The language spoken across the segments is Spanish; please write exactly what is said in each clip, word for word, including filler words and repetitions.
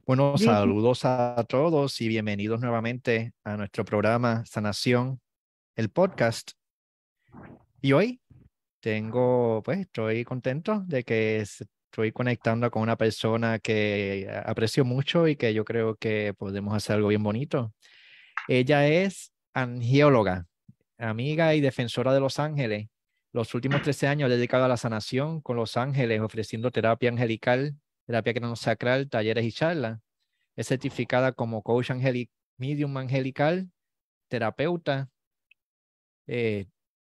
Bueno, Dice, saludos a todos y bienvenidos nuevamente a nuestro programa Sanación, el podcast. Y hoy tengo, pues, estoy contento de que s- estoy conectando con una persona que aprecio mucho y que yo creo que podemos hacer algo bien bonito. Ella es angióloga, amiga y defensora de Los Ángeles. Los últimos trece años dedicado a la sanación con Los Ángeles, ofreciendo terapia angelical, terapia sacral, talleres y charlas. Es certificada como coach angelic, medium angelical, terapeuta, eh,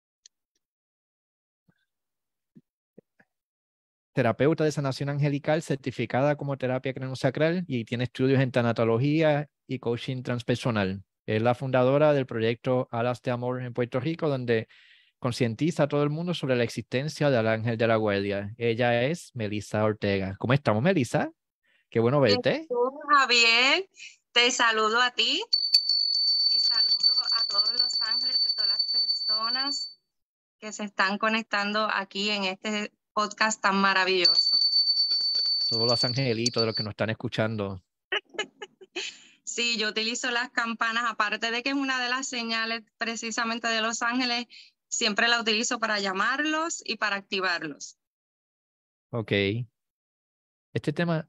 terapeuta de sanación angelical, certificada como terapia sacral y tiene estudios en tanatología y coaching transpersonal. Es la fundadora del proyecto Alas de Amor en Puerto Rico, donde concientiza a todo el mundo sobre la existencia del ángel de la guardia. Ella es Melissa Ortega. ¿Cómo estamos, Melissa? Qué bueno bien, verte. tú, Javier, te saludo a ti y saludo a todos los ángeles de todas las personas que se están conectando aquí en este podcast tan maravilloso. Todos los angelitos de los que nos están escuchando. Sí, yo utilizo las campanas, aparte de que es una de las señales precisamente de los ángeles, siempre la utilizo para llamarlos y para activarlos. Ok. Este tema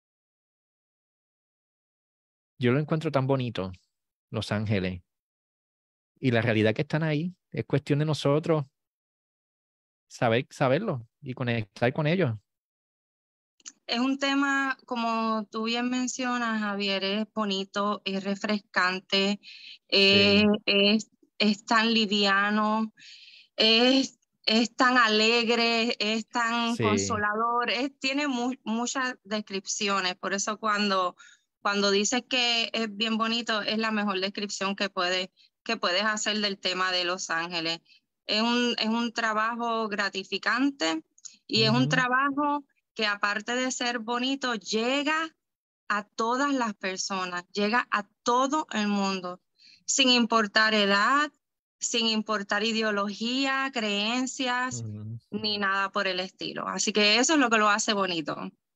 yo lo encuentro tan bonito, Los Ángeles. Y la realidad que están ahí es cuestión de nosotros saber, saberlo y conectar con ellos. Es un tema, como tú bien mencionas, Javier, es bonito, es refrescante, eh, Sí, es, es tan liviano, es, es tan alegre, es tan sí. consolador, es- tiene mu- muchas descripciones. Por eso cuando, cuando dices que es bien bonito, es la mejor descripción que puedes, que puedes hacer del tema de Los Ángeles. Es un, es un trabajo gratificante y es un Ujú. trabajo que aparte de ser bonito, llega a todas las personas, llega a todo el mundo, sin importar edad, sin importar ideología, creencias, Ujú. ni nada por el estilo. Así que eso es lo que lo hace bonito.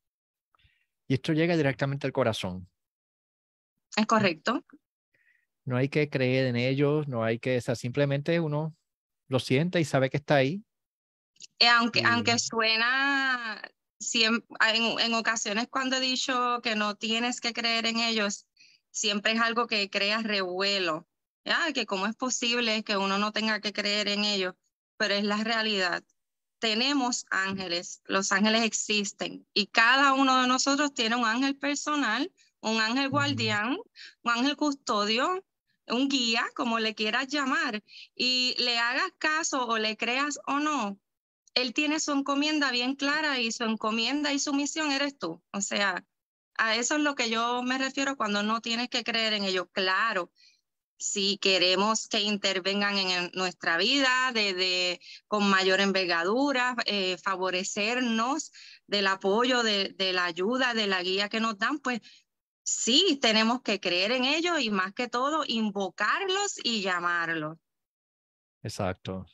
Y esto llega directamente al corazón. ¿Es correcto? No hay que creer en ellos, no hay que, o sea, simplemente uno lo siente y sabe que está ahí. Eh, aunque, Y aunque suena, siem- en, en ocasiones cuando he dicho que no tienes que creer en ellos, siempre es algo que crea revuelo, ¿ya? Que cómo es posible que uno no tenga que creer en ellos, pero es la realidad. Tenemos ángeles, los ángeles existen y cada uno de nosotros tiene un ángel personal, un ángel ujú, guardián, un ángel custodio, un guía, como le quieras llamar, y le hagas caso o le creas o no, él tiene su encomienda bien clara y su encomienda y su misión eres tú. O sea, a eso es lo que yo me refiero cuando no tienes que creer en ello. Claro, si queremos que intervengan en el- nuestra vida de, de- con mayor envergadura, eh, favorecernos del apoyo, de, de la ayuda, de la guía que nos dan, pues sí, tenemos que creer en ellos y más que todo invocarlos y llamarlos. exacto.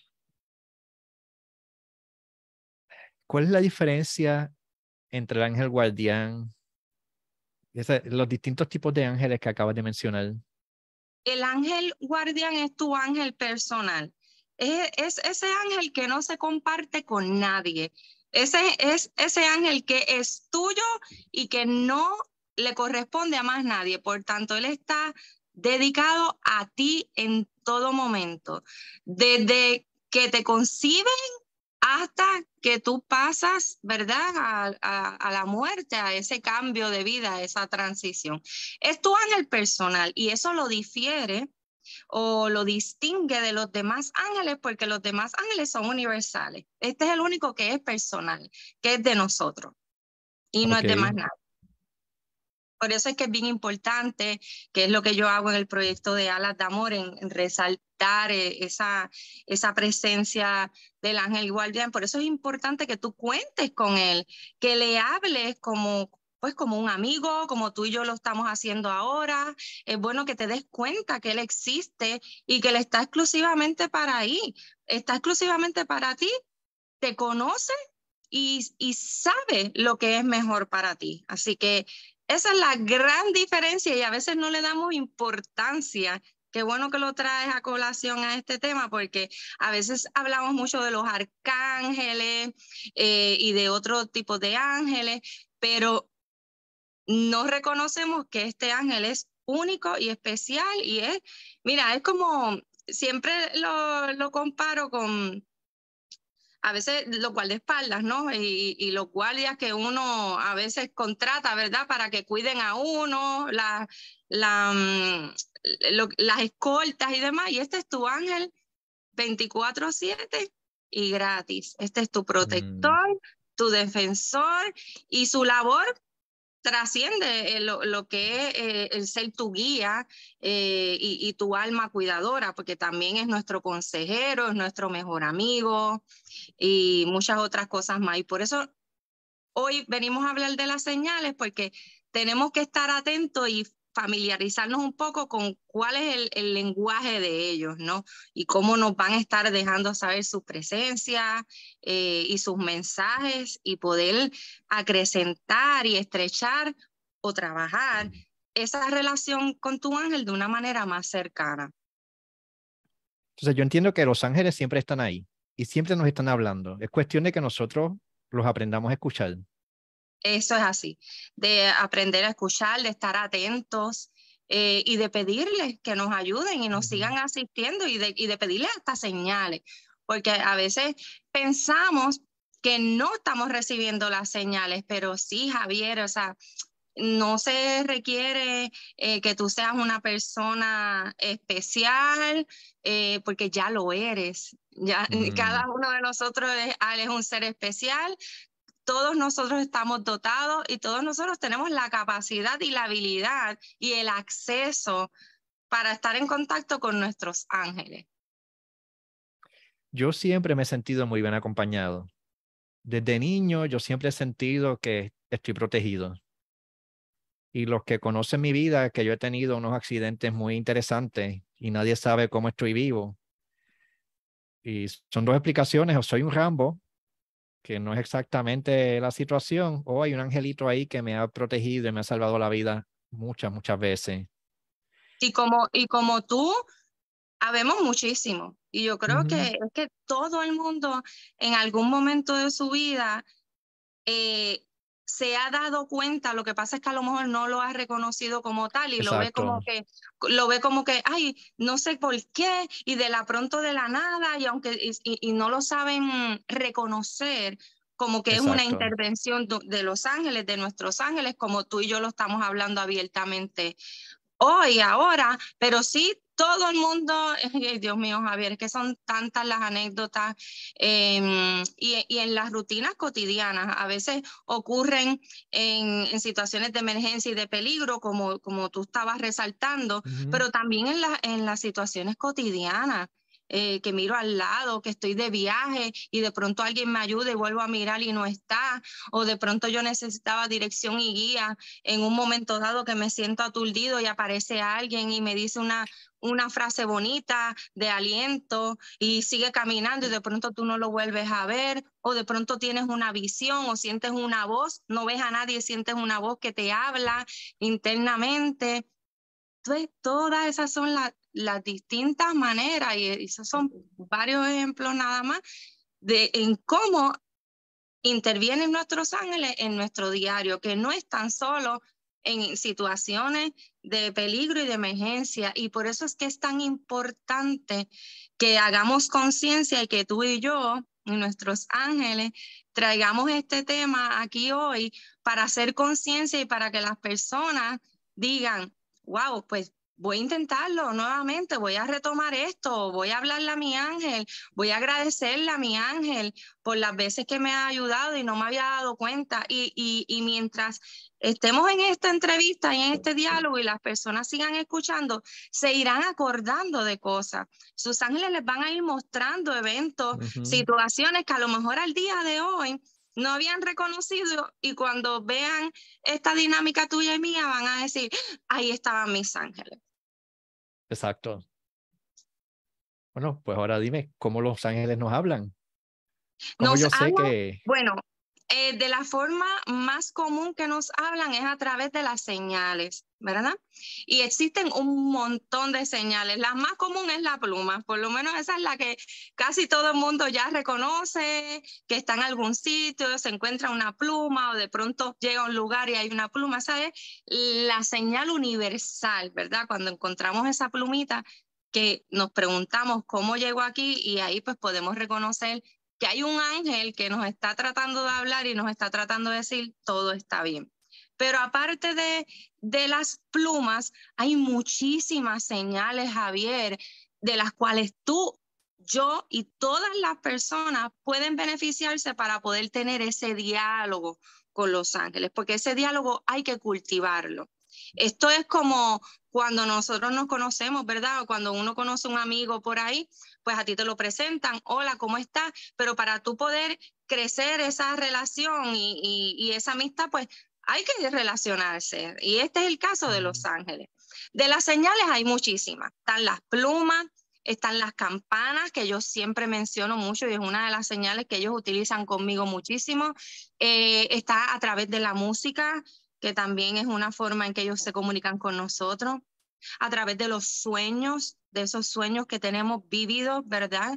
¿Cuál es la diferencia entre el ángel guardián, esa- los distintos tipos de ángeles que acabas de mencionar? El ángel guardián es tu ángel personal. Es, es ese ángel que no se comparte con nadie. Ese es ese ángel que es tuyo y que no le corresponde a más nadie. Por tanto, él está dedicado a ti en todo momento. Desde que te conciben hasta que tú pasas, ¿verdad? A, a, a, la muerte, a ese cambio de vida, a esa transición. Es tu ángel personal y eso lo difiere o lo distingue de los demás ángeles porque los demás ángeles son universales. Este es el único que es personal, que es de nosotros y no Ok, es de más nada. Por eso es que es bien importante, que es lo que yo hago en el proyecto de Alas de Amor, en, en resaltar eh, esa, esa presencia del ángel guardián. Por eso es importante que tú cuentes con él, que le hables como, pues como un amigo, como tú y yo lo estamos haciendo ahora. Es bueno que te des cuenta que él existe y que él está exclusivamente para ahí, está exclusivamente para ti, te conoce y, y sabe lo que es mejor para ti. Así que Esa es la gran diferencia y a veces no le damos importancia. Qué bueno que lo traes a colación a este tema, porque a veces hablamos mucho de los arcángeles eh, y de otro tipo de ángeles, pero no reconocemos que este ángel es único y especial y es, mira, es como, siempre lo, lo comparo con a veces los guardaespaldas, ¿no? Y, y los guardias que uno a veces contrata, ¿verdad? Para que cuiden a uno, la, la, mm, lo, las escoltas y demás. Y este es tu ángel veinticuatro siete y gratis. Este es tu Mm, protector, tu defensor y su labor trasciende eh, lo, lo que es eh, el ser tu guía eh, y, y tu alma cuidadora, porque también es nuestro consejero, es nuestro mejor amigo y muchas otras cosas más. Y por eso hoy venimos a hablar de las señales, porque tenemos que estar atentos y familiarizarnos un poco con cuál es el, el lenguaje de ellos, ¿no? Y cómo nos van a estar dejando saber su presencia eh, y sus mensajes y poder acrecentar y estrechar o trabajar esa relación con tu ángel de una manera más cercana. Entonces yo entiendo que los ángeles siempre están ahí y siempre nos están hablando. Es cuestión de que nosotros los aprendamos a escuchar. Eso es así, de aprender a escuchar, de estar atentos eh, y de pedirles que nos ayuden y nos Ujú. sigan asistiendo y de, y de pedirles hasta señales, porque a veces pensamos que no estamos recibiendo las señales, pero sí, Javier, o sea, no se requiere eh, que tú seas una persona especial, eh, porque ya lo eres. Ya, Mm. cada uno de nosotros es, es un ser especial. Todos nosotros estamos dotados y todos nosotros tenemos la capacidad y la habilidad y el acceso para estar en contacto con nuestros ángeles. Yo siempre me he sentido muy bien acompañado. Desde niño yo siempre he sentido que estoy protegido. Y los que conocen mi vida, que yo he tenido unos accidentes muy interesantes y nadie sabe cómo estoy vivo. Y son dos explicaciones, o soy un Rambo, que no es exactamente la situación, o hay un angelito ahí que me ha protegido y me ha salvado la vida muchas, muchas veces. Y como, y como tú, habemos muchísimo. Y yo creo que Ujú. es que todo el mundo en algún momento de su vida eh, se ha dado cuenta, lo que pasa es que a lo mejor no lo ha reconocido como tal y lo ve Exacto, como que, lo ve como que, ay, no sé por qué, y de la pronto de la nada, y aunque, y, y no lo saben reconocer como que es una exacto. intervención de los ángeles, de nuestros ángeles, como tú y yo lo estamos hablando abiertamente hoy, ahora, pero sí todo el mundo, ay, Dios mío, Javier, es que son tantas las anécdotas eh, y, y, en las rutinas cotidianas. A veces ocurren en, en, situaciones de emergencia y de peligro, como, como tú estabas resaltando, Ujú. pero también en, la, en las situaciones cotidianas. Eh, que miro al lado, que estoy de viaje y de pronto alguien me ayuda y vuelvo a mirar y no está, o de pronto yo necesitaba dirección y guía en un momento dado que me siento aturdido y aparece alguien y me dice una, una frase bonita de aliento y sigue caminando y de pronto tú no lo vuelves a ver, o de pronto tienes una visión o sientes una voz, no ves a nadie, sientes una voz que te habla internamente. Entonces, todas esas son la, las distintas maneras y esos son varios ejemplos nada más de en cómo intervienen nuestros ángeles en nuestro diario, que no están solo en situaciones de peligro y de emergencia. Y por eso es que es tan importante que hagamos conciencia y que tú y yo, y nuestros ángeles, traigamos este tema aquí hoy para hacer conciencia y para que las personas digan, wow, pues voy a intentarlo nuevamente, voy a retomar esto, voy a hablarle a mi ángel, voy a agradecerle a mi ángel por las veces que me ha ayudado y no me había dado cuenta. Y, y, y mientras estemos en esta entrevista y en este diálogo y las personas sigan escuchando, se irán acordando de cosas. Sus ángeles les van a ir mostrando eventos, Ujú. situaciones que a lo mejor al día de hoy no habían reconocido y cuando vean esta dinámica tuya y mía van a decir, ahí estaban mis ángeles. Exacto. Bueno, pues ahora dime, ¿cómo los ángeles nos hablan? ¿Cómo Nos yo sé hablan, que... bueno, Eh, de la forma más común que nos hablan es a través de las señales, ¿verdad? Y existen un montón de señales. La más común es la pluma, por lo menos esa es la que casi todo el mundo ya reconoce, que está en algún sitio, se encuentra una pluma o de pronto llega a un lugar y hay una pluma. Esa es la señal universal, ¿verdad? Cuando encontramos esa plumita que nos preguntamos cómo llegó aquí y ahí pues podemos reconocer que hay un ángel que nos está tratando de hablar y nos está tratando de decir todo está bien. Pero aparte de, de las plumas, hay muchísimas señales, Javier, de las cuales tú, yo y todas las personas pueden beneficiarse para poder tener ese diálogo con los ángeles, porque ese diálogo hay que cultivarlo. Esto es como cuando nosotros nos conocemos, ¿verdad? O cuando uno conoce a un amigo por ahí, pues a ti te lo presentan, hola, ¿cómo estás? Pero para tú poder crecer esa relación y, y, y esa amistad, pues hay que relacionarse. Y este es el caso de los ángeles. De las señales hay muchísimas. Están las plumas, están las campanas, que yo siempre menciono mucho y es una de las señales que ellos utilizan conmigo muchísimo. Eh, está a través de la música, que también es una forma en que ellos se comunican con nosotros, a través de los sueños, de esos sueños que tenemos vívidos, ¿verdad?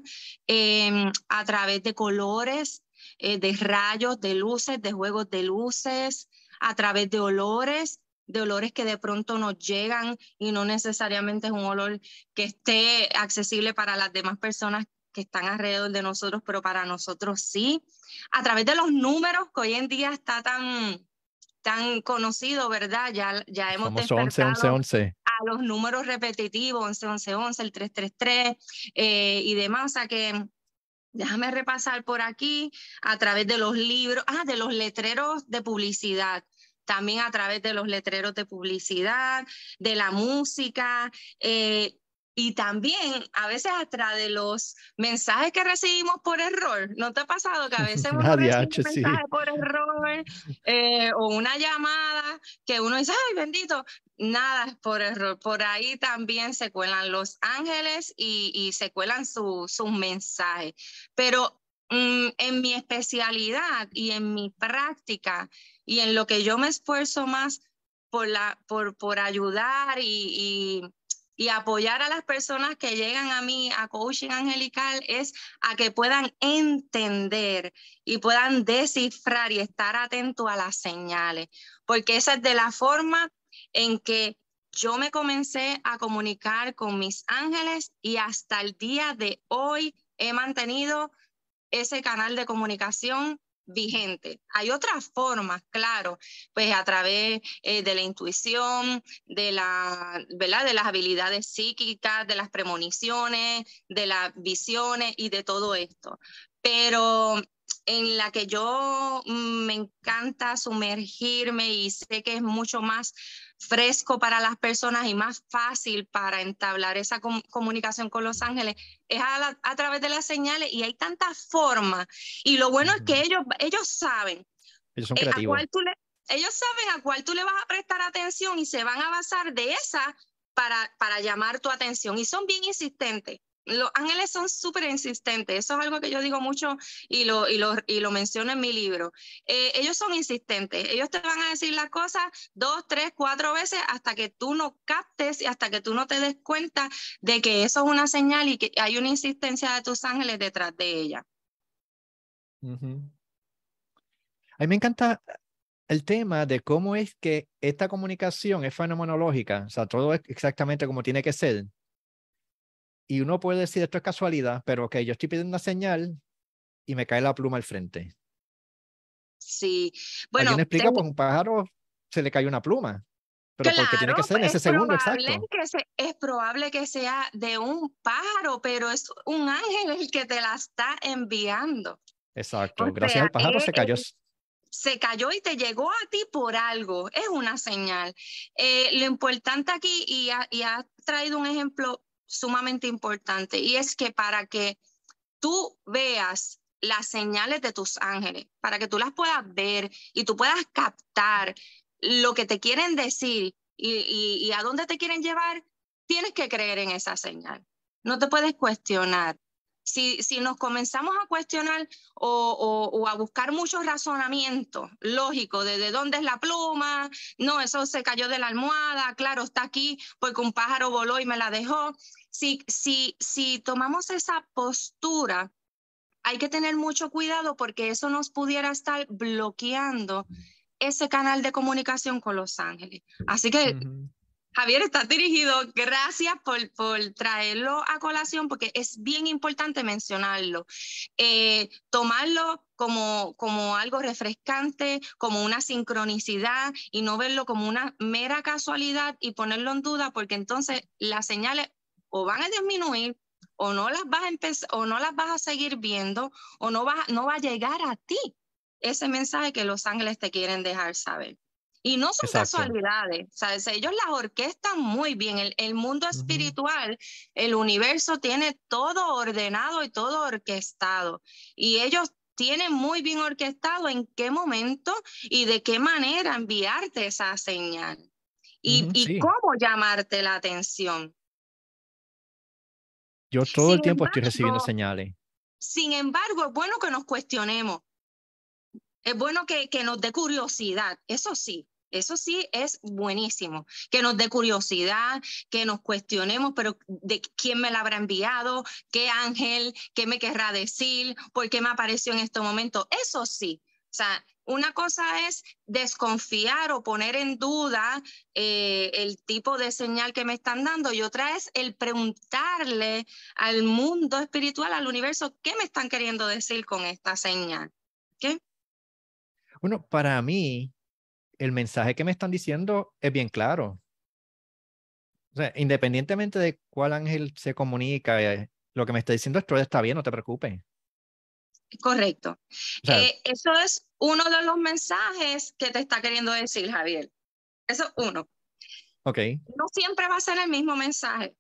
Eh, a través de colores, eh, de rayos, de luces, de juegos de luces, a través de olores, de olores que de pronto nos llegan y no necesariamente es un olor que esté accesible para las demás personas que están alrededor de nosotros, pero para nosotros sí. A través de los números, que hoy en día está tan tan conocido, ¿verdad? Ya, ya hemos Famoso once, once, despertado once. a los números repetitivos, once, once, once, el tres tres tres eh, y demás. O sea que déjame repasar por aquí a través de los libros, ah, de los letreros de publicidad. También a través de los letreros de publicidad, de la música, eh, y también a veces hasta de los mensajes que recibimos por error. ¿No te ha pasado que a veces uno Nadie recibe H, un sí. mensaje por error eh, o una llamada que uno dice, ay, bendito, nada es por error? Por ahí también se cuelan los ángeles y, y se cuelan su, sus mensajes. Pero mm, en mi especialidad y en mi práctica y en lo que yo me esfuerzo más por, la, por, por ayudar y, y y apoyar a las personas que llegan a mí a coaching angelical es a que puedan entender y puedan descifrar y estar atentos a las señales, porque esa es de la forma en que yo me comencé a comunicar con mis ángeles y hasta el día de hoy he mantenido ese canal de comunicación vigente. Hay otras formas, claro, pues a través eh, de la intuición, de, la, ¿verdad? De las habilidades psíquicas, de las premoniciones, de las visiones y de todo esto. Pero en la que yo me encanta sumergirme y sé que es mucho más fresco para las personas y más fácil para entablar esa com comunicación con los ángeles es a, la, a través de las señales y hay tantas formas y lo bueno uh-huh. es que ellos, ellos saben ellos son eh, creativos. A cuál tú le, ellos saben a cuál tú le vas a prestar atención y se van a basar de esa para, para llamar tu atención y son bien insistentes. Los ángeles son súper insistentes, eso es algo que yo digo mucho y lo, y lo, y lo menciono en mi libro. Eh, ellos son insistentes, ellos te van a decir las cosas dos, tres, cuatro veces hasta que tú no captes y hasta que tú no te des cuenta de que eso es una señal y que hay una insistencia de tus ángeles detrás de ella. Uh-huh. A mí me encanta el tema de cómo es que esta comunicación es fenomenológica, o sea, todo es exactamente como tiene que ser. Y uno puede decir, esto es casualidad, pero que okay, yo estoy pidiendo una señal y me cae la pluma al frente. Sí, bueno. Alguien explica, te... pues un pájaro se le cayó una pluma, pero claro, porque tiene que ser en ese segundo exacto. Que se, es probable que sea de un pájaro, pero es un ángel el que te la está enviando. Exacto, o gracias sea, al pájaro es, se cayó. Se cayó y te llegó a ti por algo, es una señal. Eh, lo importante aquí, y ha, y ha traído un ejemplo sumamente importante, y es que para que tú veas las señales de tus ángeles, para que tú las puedas ver y tú puedas captar lo que te quieren decir y, y, y a dónde te quieren llevar, tienes que creer en esa señal. No te puedes cuestionar. Si, si nos comenzamos a cuestionar o, o, o a buscar muchos razonamientos lógicos de, de dónde es la pluma, no, eso se cayó de la almohada, claro, está aquí porque un pájaro voló y me la dejó. Si, si, si tomamos esa postura, hay que tener mucho cuidado porque eso nos pudiera estar bloqueando ese canal de comunicación con los ángeles. Así que Uh-huh. Javier, está dirigido. Gracias por, por traerlo a colación porque es bien importante mencionarlo. Eh, tomarlo como, como algo refrescante, como una sincronicidad y no verlo como una mera casualidad y ponerlo en duda porque entonces las señales o van a disminuir o no las vas a empezar o no las vas a seguir viendo o no va, no va a llegar a ti ese mensaje que los ángeles te quieren dejar saber. Y no son Exacto. casualidades, ¿sabes? Ellos las orquestan muy bien. El, el mundo Uh-huh. espiritual, el universo tiene todo ordenado y todo orquestado. Y ellos tienen muy bien orquestado en qué momento y de qué manera enviarte esa señal. Y, Uh-huh, y sí. cómo llamarte la atención. Yo todo Sin el tiempo estoy recibiendo embargo, señales. sin embargo, es bueno que nos cuestionemos. Es bueno que, que nos dé curiosidad, eso sí, eso sí es buenísimo, que nos dé curiosidad, que nos cuestionemos, pero de quién me la habrá enviado, qué ángel, qué me querrá decir, por qué me apareció en este momento, eso sí. O sea, una cosa es desconfiar o poner en duda eh, el tipo de señal que me están dando y otra es el preguntarle al mundo espiritual, al universo, qué me están queriendo decir con esta señal. ¿Qué? Bueno, para mí, el mensaje que me están diciendo es bien claro. O sea, independientemente de cuál ángel se comunica, eh, lo que me está diciendo es todo está bien, no te preocupes. Correcto. O sea, Eh, eso es uno de los mensajes que te está queriendo decir Javier. Eso es uno. ok. No siempre va a ser el mismo mensaje.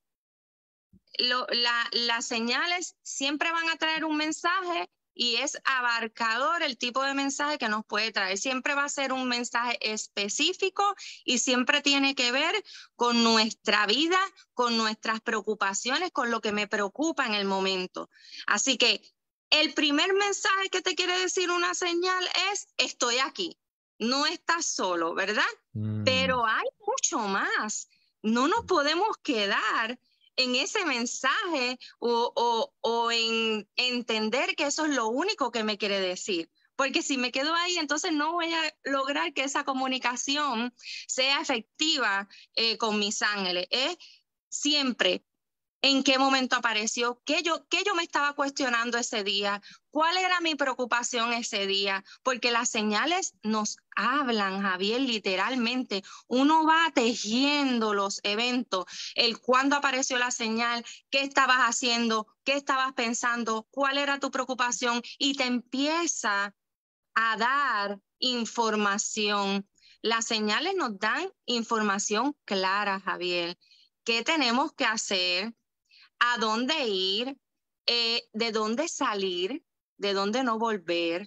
Lo, la, las señales siempre van a traer un mensaje y es abarcador el tipo de mensaje que nos puede traer. Siempre va a ser un mensaje específico y siempre tiene que ver con nuestra vida, con nuestras preocupaciones, con lo que me preocupa en el momento. Así que el primer mensaje que te quiere decir una señal es estoy aquí. No estás solo, ¿verdad? Mm. Pero hay mucho más. No nos podemos quedar en ese mensaje o, o, o en entender que eso es lo único que me quiere decir. Porque si me quedo ahí, entonces no voy a lograr que esa comunicación sea efectiva eh, con mis ángeles. Es siempre en qué momento apareció, qué yo, qué yo me estaba cuestionando ese día, cuál era mi preocupación ese día, porque las señales nos hablan, Javier, literalmente. Uno va tejiendo los eventos, el cuándo apareció la señal, qué estabas haciendo, qué estabas pensando, cuál era tu preocupación y te empieza a dar información. Las señales nos dan información clara, Javier. ¿Qué tenemos que hacer? ¿A dónde ir? Eh, ¿De dónde salir? ¿De dónde no volver?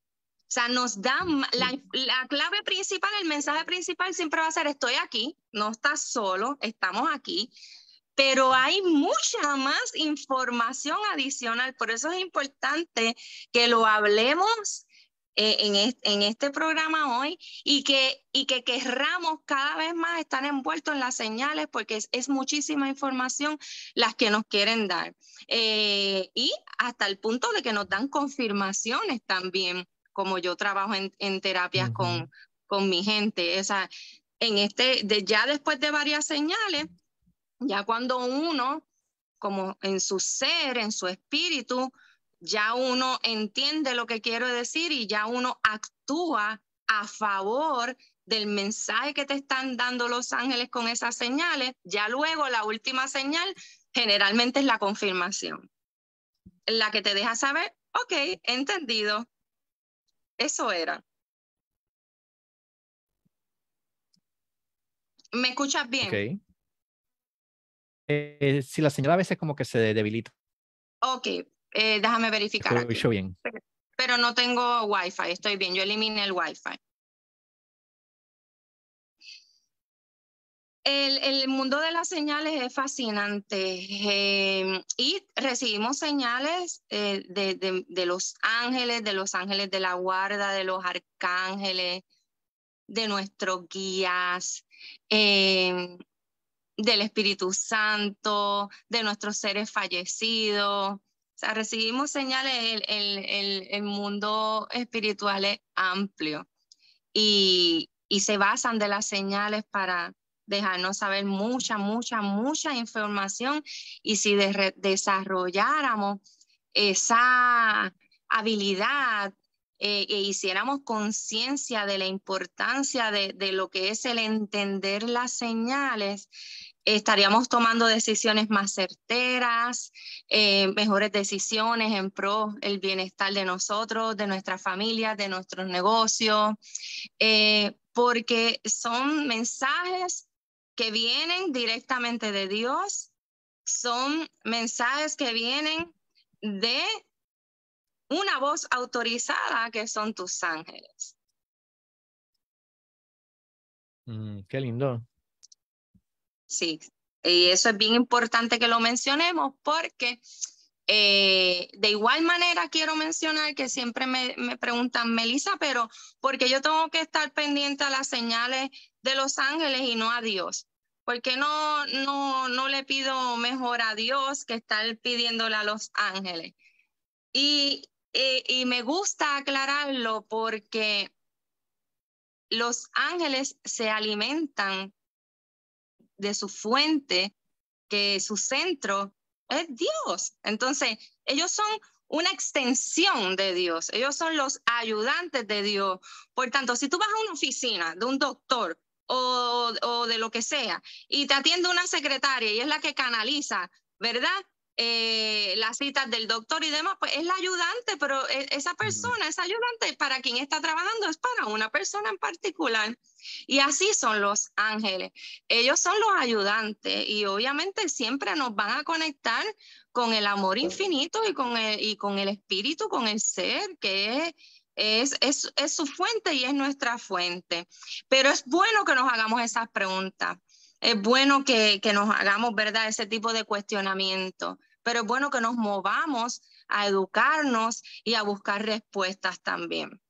O sea, nos dan la, la clave principal, el mensaje principal siempre va a ser estoy aquí, no estás solo, estamos aquí, pero hay mucha más información adicional, por eso es importante que lo hablemos eh, en, este, en este programa hoy y que, y que querramos cada vez más estar envueltos en las señales porque es, es muchísima información las que nos quieren dar. Eh, y hasta el punto de que nos dan confirmaciones también, como yo trabajo en, en terapias Uh-huh. con, con mi gente. O sea, en este, de, ya después de varias señales, ya cuando uno, como en su ser, en su espíritu, ya uno entiende lo que quiero decir y ya uno actúa a favor del mensaje que te están dando los ángeles con esas señales, ya luego la última señal generalmente es la confirmación, la que te deja saber, ok, entendido, eso era. ¿Me escuchas bien? Ok. Eh, si la señal a veces como que se debilita, Ok, eh, déjame verificar aquí. escucho bien. Pero no tengo Wi-Fi, estoy bien, yo eliminé el Wi-Fi. El, el mundo de las señales es fascinante eh, y recibimos señales eh, de, de, de los ángeles, de los ángeles de la guarda, de los arcángeles, de nuestros guías, eh, del Espíritu Santo, de nuestros seres fallecidos. O sea, recibimos señales, el, el, el, el mundo espiritual es amplio y, y se basan de las señales para dejarnos saber mucha, mucha, mucha información. Y si de, desarrolláramos esa habilidad eh, e hiciéramos conciencia de la importancia de, de lo que es el entender las señales, estaríamos tomando decisiones más certeras, eh, mejores decisiones en pro del bienestar de nosotros, de nuestras familias, de nuestros negocios, eh, porque son mensajes que vienen directamente de Dios, son mensajes que vienen de una voz autorizada que son tus ángeles. Mm, qué lindo. Sí, y eso es bien importante que lo mencionemos porque eh, de igual manera quiero mencionar que siempre me, me preguntan, Melissa, pero ¿por qué yo tengo que estar pendiente a las señales de los ángeles y no a Dios? ¿Por qué no, no, no le pido mejor a Dios que estar pidiéndole a los ángeles? Y, y, y me gusta aclararlo porque los ángeles se alimentan de su fuente, que su centro es Dios. Entonces, ellos son una extensión de Dios. Ellos son los ayudantes de Dios. Por tanto, si tú vas a una oficina de un doctor o, o de lo que sea y te atiende una secretaria y es la que canaliza, ¿verdad? Eh, las citas del doctor y demás, pues es la ayudante, pero esa persona, esa ayudante para quien está trabajando es para una persona en particular. Y así son los ángeles. Ellos son los ayudantes y obviamente siempre nos van a conectar con el amor infinito y con el, y con el espíritu, con el ser, que es, es, es, es su fuente y es nuestra fuente. Pero es bueno que nos hagamos esas preguntas. Es bueno que, que nos hagamos, ¿verdad?, ese tipo de cuestionamiento. Pero es bueno que nos movamos a educarnos y a buscar respuestas también.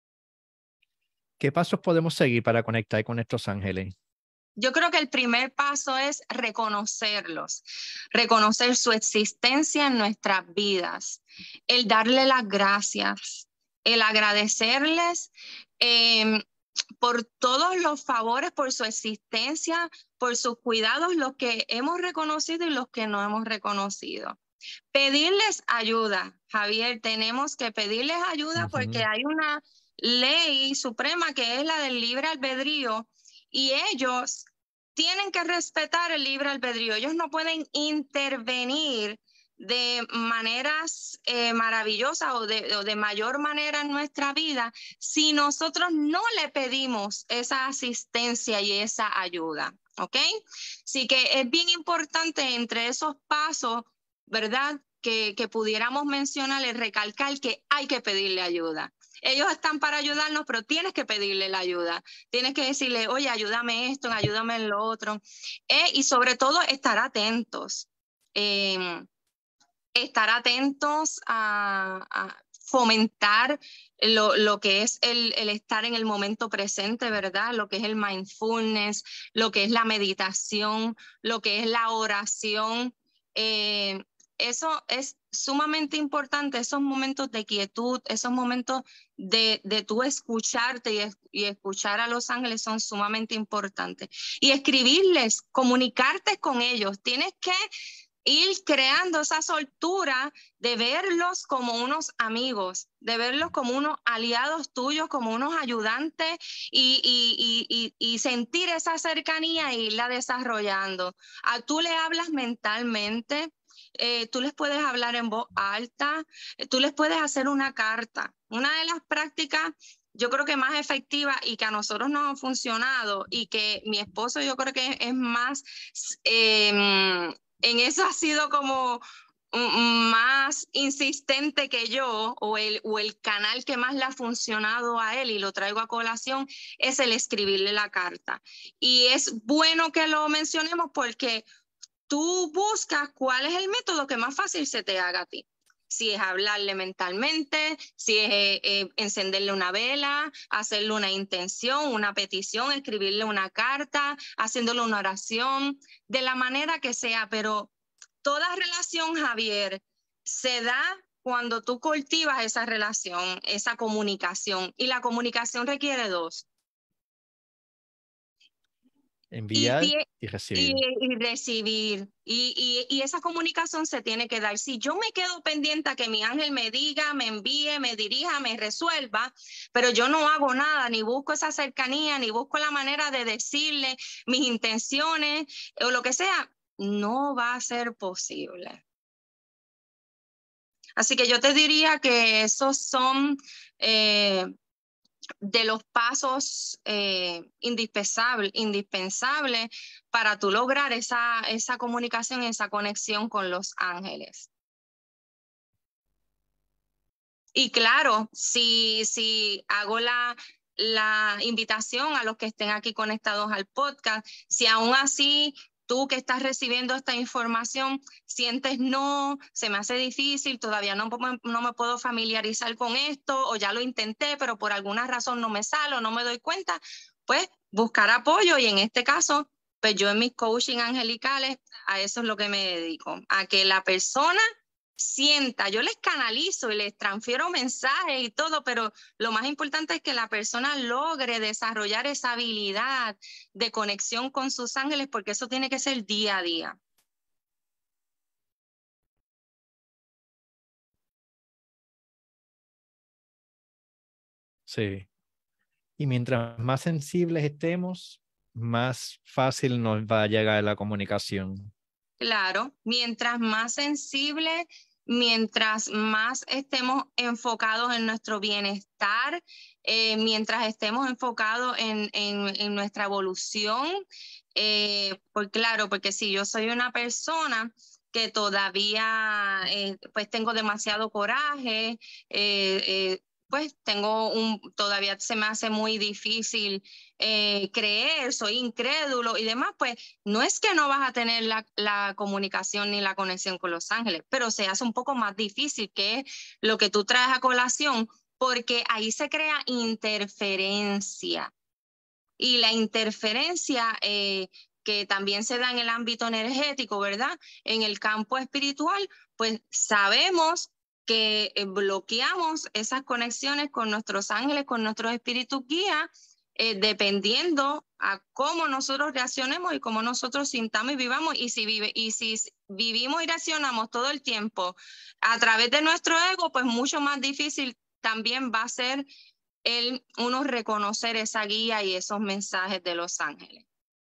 ¿Qué pasos podemos seguir para conectar con estos ángeles? Yo creo que el primer paso es reconocerlos, reconocer su existencia en nuestras vidas, el darle las gracias, el agradecerles eh, por todos los favores, por su existencia, por sus cuidados, los que hemos reconocido y los que no hemos reconocido. Pedirles ayuda, Javier, tenemos que pedirles ayuda uh-huh. porque hay una ley suprema que es la del libre albedrío y ellos tienen que respetar el libre albedrío. Ellos no pueden intervenir de maneras eh, maravillosas o de, o de mayor manera en nuestra vida si nosotros no le pedimos esa asistencia y esa ayuda, ¿ok? Así que es bien importante entre esos pasos, ¿verdad?, que, que pudiéramos mencionar, es recalcar que hay que pedirle ayuda. Ellos están para ayudarnos, pero tienes que pedirle la ayuda. Tienes que decirle, oye, ayúdame esto, ayúdame en lo otro. Eh, y sobre todo, estar atentos. Eh, estar atentos a, a fomentar lo, lo que es el, el estar en el momento presente, ¿verdad? Lo que es el mindfulness, lo que es la meditación, lo que es la oración. Eh, eso es sumamente importante, esos momentos de quietud, esos momentos de, de tú escucharte y, y escuchar a los ángeles son sumamente importantes. Y escribirles, comunicarte con ellos. Tienes que ir creando esa soltura de verlos como unos amigos, de verlos como unos aliados tuyos, como unos ayudantes y, y, y, y sentir esa cercanía e irla desarrollando. A tú le hablas mentalmente, eh, tú les puedes hablar en voz alta, eh, tú les puedes hacer una carta. Una de las prácticas yo creo que más efectiva y que a nosotros nos ha funcionado y que mi esposo yo creo que es más... Eh, en eso ha sido como más insistente que yo, o el, o el canal que más le ha funcionado a él, y lo traigo a colación, es el escribirle la carta. Y es bueno que lo mencionemos porque tú buscas cuál es el método que más fácil se te haga a ti. Si es hablarle mentalmente, si es eh, eh, encenderle una vela, hacerle una intención, una petición, escribirle una carta, haciéndole una oración, de la manera que sea. Pero toda relación, Javier, se da cuando tú cultivas esa relación, esa comunicación. Y la comunicación requiere dos. Enviar Y, y y, recibir. y recibir. Y, y, y esa comunicación se tiene que dar. Si yo me quedo pendiente a que mi ángel me diga, me envíe, me dirija, me resuelva, pero yo no hago nada, ni busco esa cercanía, ni busco la manera de decirle mis intenciones o lo que sea, no va a ser posible. Así que yo te diría que esos son eh, de los pasos eh, indispensables indispensable para tú lograr esa, esa comunicación, esa conexión con los ángeles. Y claro, si, si hago la, la invitación a los que estén aquí conectados al podcast, si aún así tú que estás recibiendo esta información sientes no, se me hace difícil, todavía no, no me puedo familiarizar con esto, o ya lo intenté, pero por alguna razón no me sale o no me doy cuenta, pues buscar apoyo. Y en este caso, pues yo en mis coaching angelicales, a eso es lo que me dedico, a que la persona sienta, yo les canalizo y les transfiero mensajes y todo, pero lo más importante es que la persona logre desarrollar esa habilidad de conexión con sus ángeles, porque eso tiene que ser día a día. Sí. Y mientras más sensibles estemos, más fácil nos va a llegar la comunicación. Claro, mientras más sensible, mientras más estemos enfocados en nuestro bienestar, eh, mientras estemos enfocados en, en, en nuestra evolución, eh, pues claro, porque si yo soy una persona que todavía eh, pues tengo demasiado coraje, eh, eh, pues tengo un, todavía se me hace muy difícil eh, creer, soy incrédulo y demás, pues no es que no vas a tener la, la comunicación ni la conexión con los ángeles, pero se hace un poco más difícil, que es lo que tú traes a colación, porque ahí se crea interferencia. Y la interferencia eh, que también se da en el ámbito energético, ¿verdad? En el campo espiritual, pues sabemos que eh, bloqueamos esas conexiones con nuestros ángeles, con nuestros espíritus guías, eh, dependiendo a cómo nosotros reaccionemos y cómo nosotros sintamos y vivamos. Y si, vive, y si vivimos y reaccionamos todo el tiempo a través de nuestro ego, pues mucho más difícil también va a ser el uno reconocer esa guía y esos mensajes de los ángeles.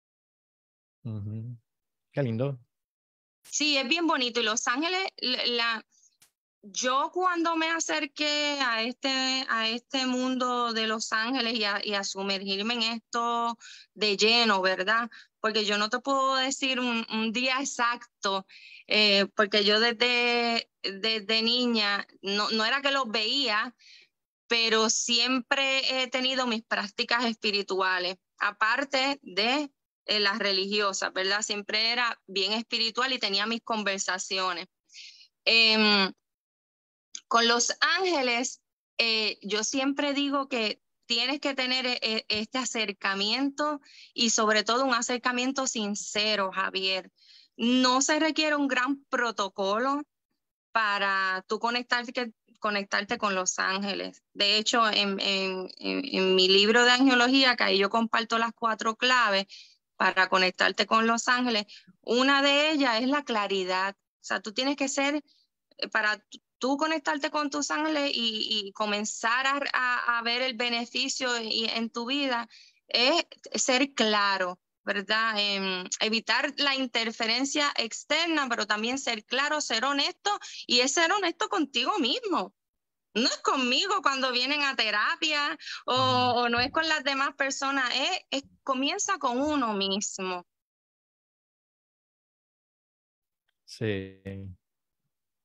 Uh-huh. Qué lindo. Sí, es bien bonito. Y los ángeles, la, yo cuando me acerqué a este, a este mundo de los ángeles y a, y a sumergirme en esto de lleno, ¿verdad? Porque yo no te puedo decir un, un día exacto, eh, porque yo desde, desde niña, no, no era que los veía, pero siempre he tenido mis prácticas espirituales, aparte de eh, las religiosas, ¿verdad? Siempre era bien espiritual y tenía mis conversaciones. Eh, con los ángeles, eh, yo siempre digo que tienes que tener eh, este acercamiento y sobre todo un acercamiento sincero, Javier. No se requiere un gran protocolo para tú conectarte, conectarte con los ángeles. De hecho, en, en, en, en mi libro de angelología, que ahí yo comparto las cuatro claves para conectarte con los ángeles, una de ellas es la claridad. O sea, tú tienes que ser, para tú conectarte con tus ángeles y, y comenzar a, a, a, ver el beneficio y, en tu vida, es ser claro, ¿verdad? Eh, evitar la interferencia externa, pero también ser claro, ser honesto, y es ser honesto contigo mismo. No es conmigo cuando vienen a terapia o, o no es con las demás personas, es, es, comienza con uno mismo. Sí.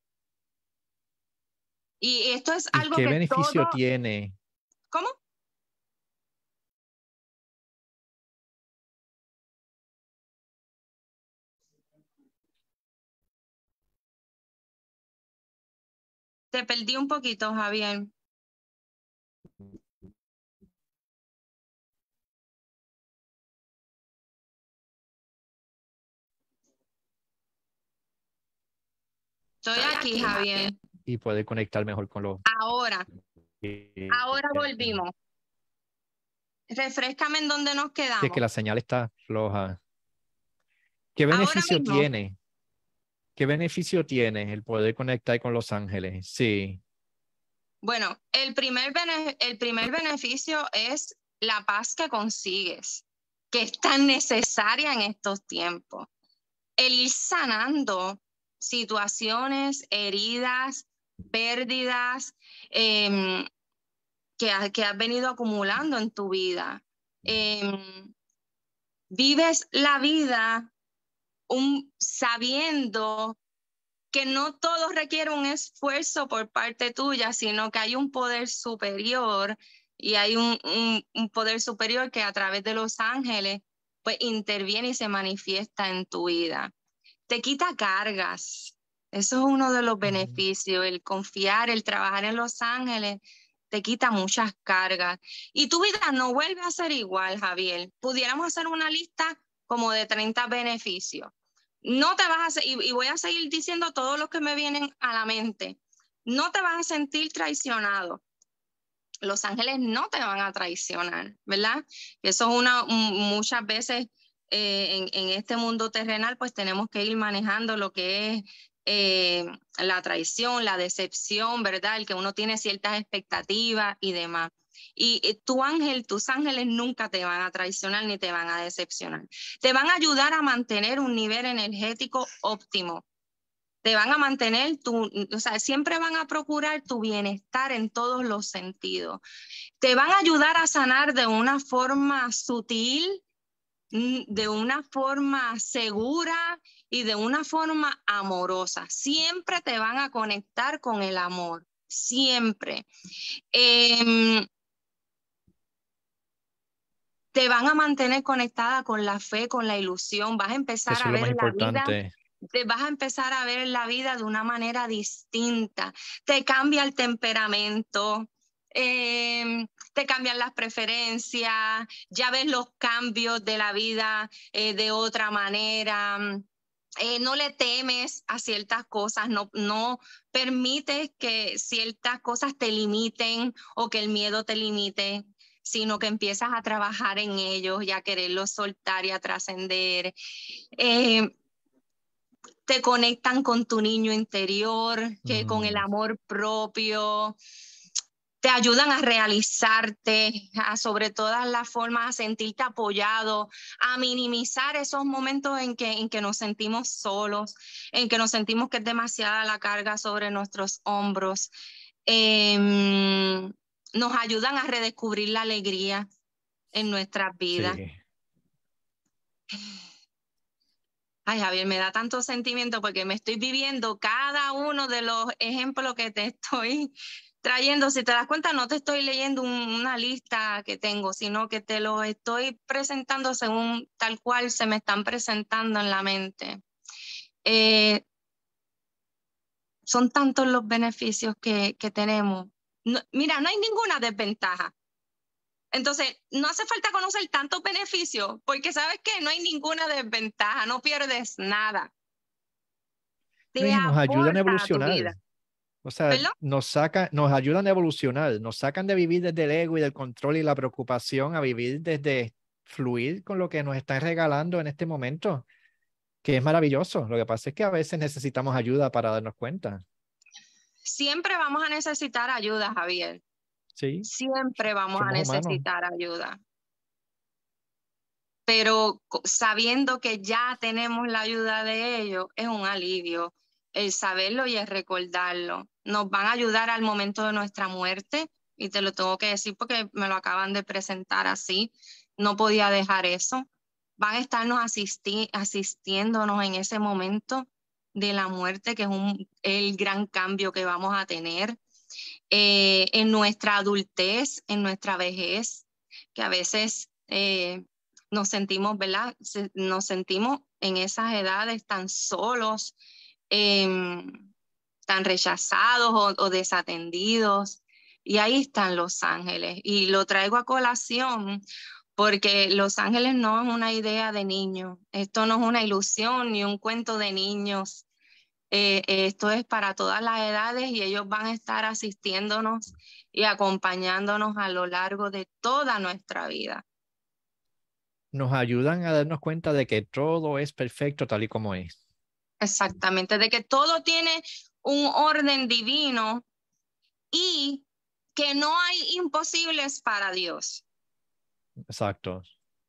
Y esto es ¿Y algo qué que beneficio todo... tiene? ¿Cómo? Te perdí un poquito, Javier. Estoy aquí, Javier. Y poder conectar mejor con los... Ahora, ahora volvimos. Refréscame en donde nos Sí, es quedamos. que la señal está floja. ¿Qué Ahora beneficio mismo, tiene? ¿Qué beneficio tiene el poder conectar con los ángeles? Sí. bueno, el primer, bene- el primer beneficio es la paz que consigues, que es tan necesaria en estos tiempos. El ir sanando situaciones, heridas, pérdidas em, que, ha- que has venido acumulando en tu vida. Em, vives la vida un, sabiendo que no todo requiere un esfuerzo por parte tuya, sino que hay un poder superior y hay un, un, un poder superior que a través de los ángeles pues interviene y se manifiesta en tu vida. Te quita cargas. Eso es uno de los beneficios, el confiar, el trabajar en los ángeles, te quita muchas cargas. Y tu vida no vuelve a ser igual, Javier. Pudiéramos hacer una lista como de treinta beneficios. No te vas a, y, y voy a seguir diciendo todos los que me vienen a la mente. No te vas a sentir traicionado. Los ángeles no te van a traicionar, ¿verdad? Eso es una, muchas veces eh, en, en este mundo terrenal, pues tenemos que ir manejando lo que es eh, la traición, la decepción, ¿verdad? El que uno tiene ciertas expectativas y demás. Y eh, tu ángel, tus ángeles nunca te van a traicionar ni te van a decepcionar. Te van a ayudar a mantener un nivel energético óptimo. Te van a mantener, tu, o sea, siempre van a procurar tu bienestar en todos los sentidos. Te van a ayudar a sanar de una forma sutil, de una forma segura y de una forma amorosa. Siempre te van a conectar con el amor, siempre. Eh, te van a mantener conectada con la fe, con la ilusión. Vas a empezar Eso a es lo más ver la vida. importante. Te vas a empezar a ver la vida de una manera distinta. Te cambia el temperamento, eh, te cambian las preferencias, ya ves los cambios de la vida eh, de otra manera. Eh, no le temes a ciertas cosas, no, no permites que ciertas cosas te limiten o que el miedo te limite, sino que empiezas a trabajar en ellos y a quererlos soltar y a trascender. Eh, te conectan con tu niño interior, que con el Mm, amor propio, te ayudan a realizarte, a sobre todas las formas, a sentirte apoyado, a minimizar esos momentos en que, en que nos sentimos solos, en que nos sentimos que es demasiada la carga sobre nuestros hombros. Eh, nos ayudan a redescubrir la alegría en nuestras vidas. sí. Ay, Javier, me da tanto sentimiento porque me estoy viviendo cada uno de los ejemplos que te estoy trayendo. Si te das cuenta, no te estoy leyendo un, una lista que tengo, sino que te lo estoy presentando según tal cual se me están presentando en la mente. Eh, son tantos los beneficios que, que tenemos. No, mira, no hay ninguna desventaja. Entonces, no hace falta conocer tantos beneficios, porque sabes que no hay ninguna desventaja, no pierdes nada. No, Te y nos ayudan a aporta a tu evolucionar. vida. O sea, ¿Perdón? nos sacan, nos ayudan a evolucionar, nos sacan de vivir desde el ego y del control y la preocupación a vivir desde fluir con lo que nos están regalando en este momento, que es maravilloso. Lo que pasa es que a veces necesitamos ayuda para darnos cuenta. Siempre vamos a necesitar ayuda, Javier. Sí, Siempre vamos a somos humanos. necesitar ayuda. Pero sabiendo que ya tenemos la ayuda de ellos, es un alivio el saberlo y el recordarlo. Nos van a ayudar al momento de nuestra muerte, y te lo tengo que decir porque me lo acaban de presentar así. No podía dejar eso. Van a estarnos asisti asistiéndonos en ese momento de la muerte, que es un, el gran cambio que vamos a tener. eh, en nuestra adultez, en nuestra vejez, que a veces eh, nos sentimos, ¿verdad? Se, nos sentimos en esas edades tan solos, eh, tan rechazados o, o desatendidos. Y ahí están los ángeles. Y lo traigo a colación porque los ángeles no es una idea de niños. Esto no es una ilusión ni un cuento de niños. Eh, esto es para todas las edades y ellos van a estar asistiéndonos y acompañándonos a lo largo de toda nuestra vida. Nos ayudan a darnos cuenta de que todo es perfecto tal y como es. Exactamente, de que todo tiene un orden divino y que no hay imposibles para Dios. Exacto.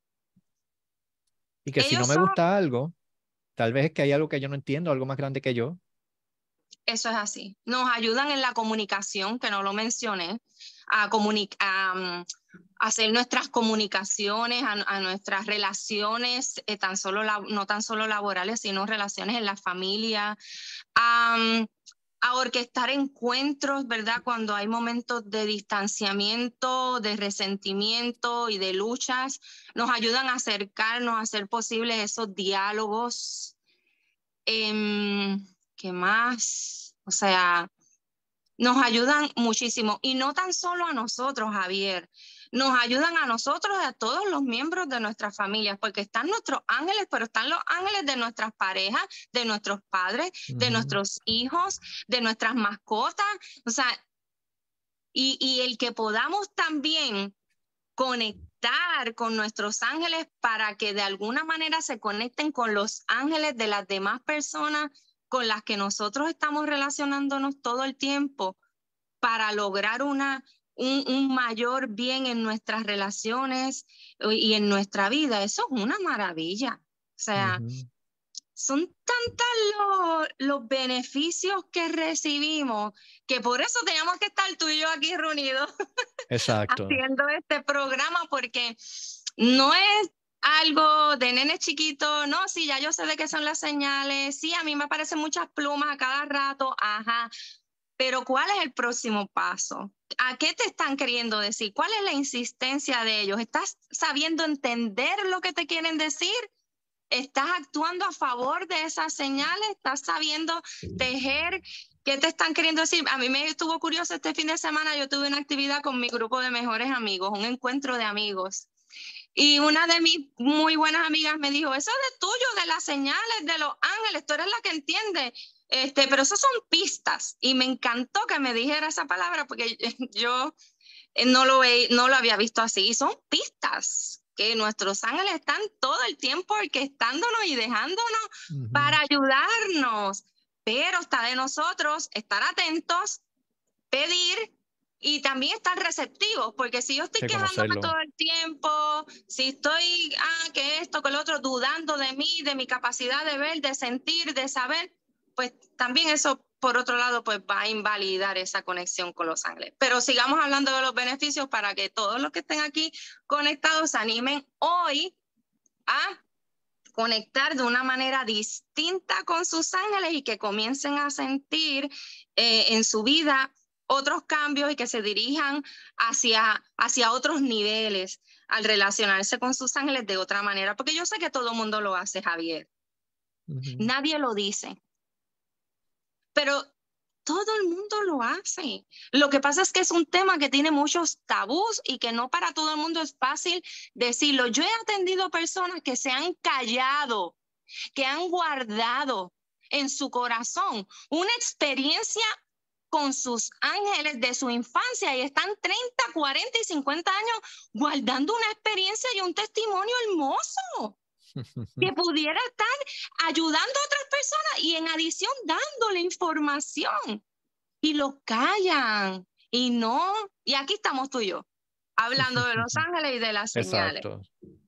Y que Ellos si no me son, gusta algo, tal vez es que hay algo que yo no entiendo, algo más grande que yo. eso es así, nos ayudan en la comunicación, que no lo mencioné, a, comunic a um, hacer nuestras comunicaciones, a, a nuestras relaciones, eh, tan solo la, no tan solo laborales, sino relaciones en la familia, a, um, a orquestar encuentros, ¿verdad? Cuando hay momentos de distanciamiento, de resentimiento y de luchas, nos ayudan a acercarnos, a hacer posibles esos diálogos. Eh, ¿Qué más? O sea, nos ayudan muchísimo. Y no tan solo a nosotros, Javier, nos ayudan a nosotros y a todos los miembros de nuestras familias, porque están nuestros ángeles, pero están los ángeles de nuestras parejas, de nuestros padres, uh-huh. de nuestros hijos, de nuestras mascotas. O sea, y, y el que podamos también conectar con nuestros ángeles para que de alguna manera se conecten con los ángeles de las demás personas con las que nosotros estamos relacionándonos todo el tiempo para lograr una, un, un mayor bien en nuestras relaciones y en nuestra vida. Eso es una maravilla. O sea, uh-huh. son tantos los, los beneficios que recibimos que por eso teníamos que estar tú y yo aquí reunidos. Exacto. haciendo este programa, porque no es algo de nene chiquito, no, sí, ya yo sé de qué son las señales, sí, a mí me aparecen muchas plumas a cada rato, ajá, pero ¿cuál es el próximo paso? ¿A qué te están queriendo decir? ¿Cuál es la insistencia de ellos? ¿Estás sabiendo entender lo que te quieren decir? ¿Estás actuando a favor de esas señales? ¿Estás sabiendo tejer? ¿Qué te están queriendo decir? A mí me estuvo curioso este fin de semana, yo tuve una actividad con mi grupo de mejores amigos, un encuentro de amigos. Y una de mis muy buenas amigas me dijo, eso es de tuyo, de las señales, de los ángeles, tú eres la que entiende. Este, pero eso son pistas. Y me encantó que me dijera esa palabra porque yo no lo, he, no lo había visto así. Y son pistas que nuestros ángeles están todo el tiempo orquestándonos y dejándonos uh-huh. para ayudarnos. Pero está de nosotros estar atentos, pedir y también estar receptivos, porque si yo estoy quejándome todo el tiempo, si estoy, ah, que esto, que lo otro, dudando de mí, de mi capacidad de ver, de sentir, de saber, pues también eso, por otro lado, pues va a invalidar esa conexión con los ángeles. Pero sigamos hablando de los beneficios para que todos los que estén aquí conectados se animen hoy a conectar de una manera distinta con sus ángeles y que comiencen a sentir eh, en su vida otros cambios y que se dirijan hacia, hacia otros niveles al relacionarse con sus ángeles de otra manera. Porque yo sé que todo el mundo lo hace, Javier. Uh-huh. Nadie lo dice. Pero todo el mundo lo hace. Lo que pasa es que es un tema que tiene muchos tabús y que no para todo el mundo es fácil decirlo. Yo he atendido personas que se han callado, que han guardado en su corazón una experiencia con sus ángeles de su infancia y están treinta, cuarenta y cincuenta años guardando una experiencia y un testimonio hermoso que pudiera estar ayudando a otras personas y en adición dándole información y lo callan y no, y aquí estamos tú y yo hablando de los ángeles y de las señales. Exacto.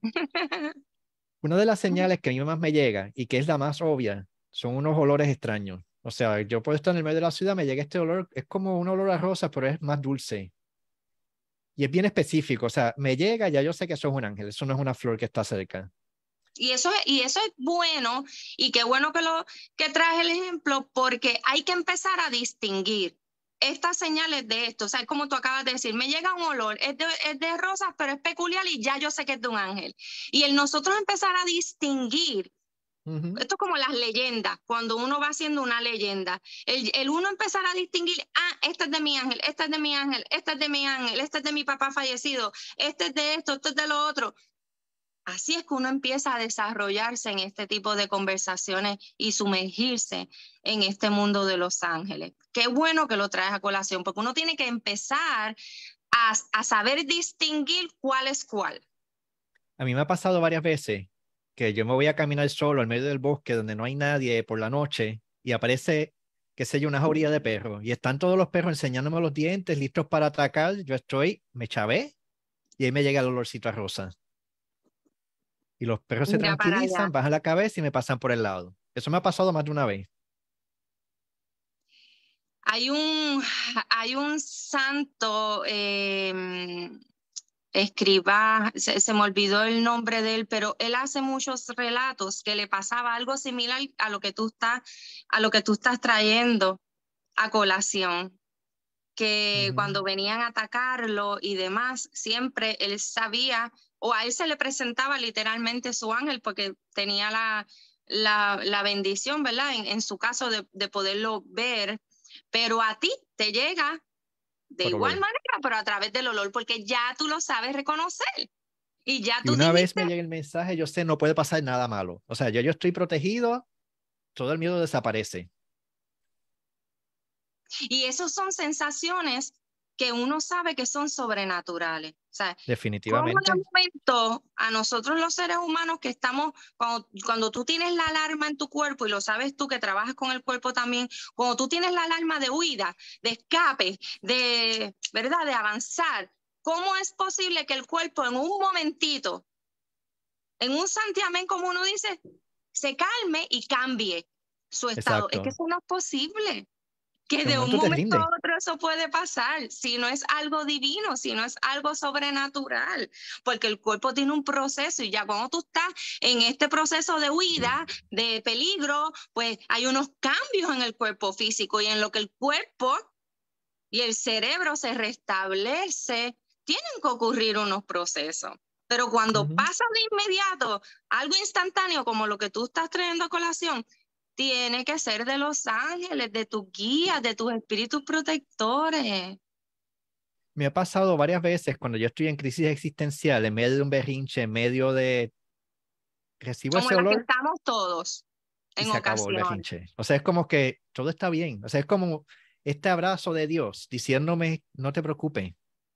Una de las señales que a mí más me llega y que es la más obvia son unos olores extraños. O sea, yo puedo estar en el medio de la ciudad, me llega este olor, es como un olor a rosas, pero es más dulce. Y es bien específico, o sea, me llega, ya yo sé que eso es un ángel, eso no es una flor que está cerca. Y eso, y eso es bueno, y qué bueno que, lo, que traes el ejemplo, porque hay que empezar a distinguir estas señales de esto, o sea, como tú acabas de decir, me llega un olor, es de, es de rosas, pero es peculiar y ya yo sé que es de un ángel. Y el nosotros empezar a distinguir, uh-huh. Esto es como las leyendas, cuando uno va haciendo una leyenda, el, el uno empezar a distinguir, ah, este es de mi ángel, este es de mi ángel, este es de mi ángel, este es de mi papá fallecido, este es de esto, este es de lo otro. Así es que uno empieza a desarrollarse en este tipo de conversaciones y sumergirse en este mundo de los ángeles. Qué bueno que lo traes a colación, porque uno tiene que empezar a, a saber distinguir cuál es cuál. A mí me ha pasado varias veces que yo me voy a caminar solo en medio del bosque donde no hay nadie por la noche y aparece, qué sé yo, una jauría de perros y están todos los perros enseñándome los dientes, listos para atacar. Yo estoy, me chavé y ahí me llega el olorcito a rosa. Y los perros se Mira tranquilizan, bajan la cabeza y me pasan por el lado. Eso me ha pasado más de una vez. Hay un, hay un santo eh, escriba, se, se me olvidó el nombre de él, pero él hace muchos relatos que le pasaba algo similar a lo que tú estás, a lo que tú estás trayendo a colación. Que uh-huh. Cuando venían a atacarlo y demás, siempre él sabía, o a él se le presentaba literalmente su ángel, porque tenía la, la, la bendición, ¿verdad? En, en su caso de, de poderlo ver, pero a ti te llega de Por igual olor. manera, pero a través del olor, porque ya tú lo sabes reconocer. Y ya y tú una dijiste, vez me llega el mensaje, yo sé, no puede pasar nada malo. O sea, yo, yo estoy protegido, todo el miedo desaparece. Y esas son sensaciones que uno sabe que son sobrenaturales. O sea, definitivamente. ¿cómo en el momento a nosotros los seres humanos que estamos, cuando, cuando tú tienes la alarma en tu cuerpo, y lo sabes tú que trabajas con el cuerpo también, cuando tú tienes la alarma de huida, de escape, de, ¿verdad?, de avanzar, ¿cómo es posible que el cuerpo en un momentito, en un santiamén, como uno dice, se calme y cambie su estado? Exacto. Es que eso no es posible. Que de de un un momento rinde. a otro eso puede pasar, si no es algo divino, si no es algo sobrenatural, porque el cuerpo tiene un proceso y ya cuando tú estás en este proceso de huida, de peligro, pues hay unos cambios en el cuerpo físico y en lo que el cuerpo y el cerebro se restablece, tienen que ocurrir unos procesos. Pero cuando uh-huh. pasa de inmediato, algo instantáneo como lo que tú estás trayendo a colación, tiene que ser de los ángeles, de tus guías, de tus espíritus protectores. Me ha pasado varias veces cuando yo estoy en crisis existencial, en medio de un berrinche, en medio de... Recibo como ese la olor que estamos todos en y se acabó el berrinche. O sea, es como que todo está bien. O sea, es como este abrazo de Dios diciéndome, no te preocupes.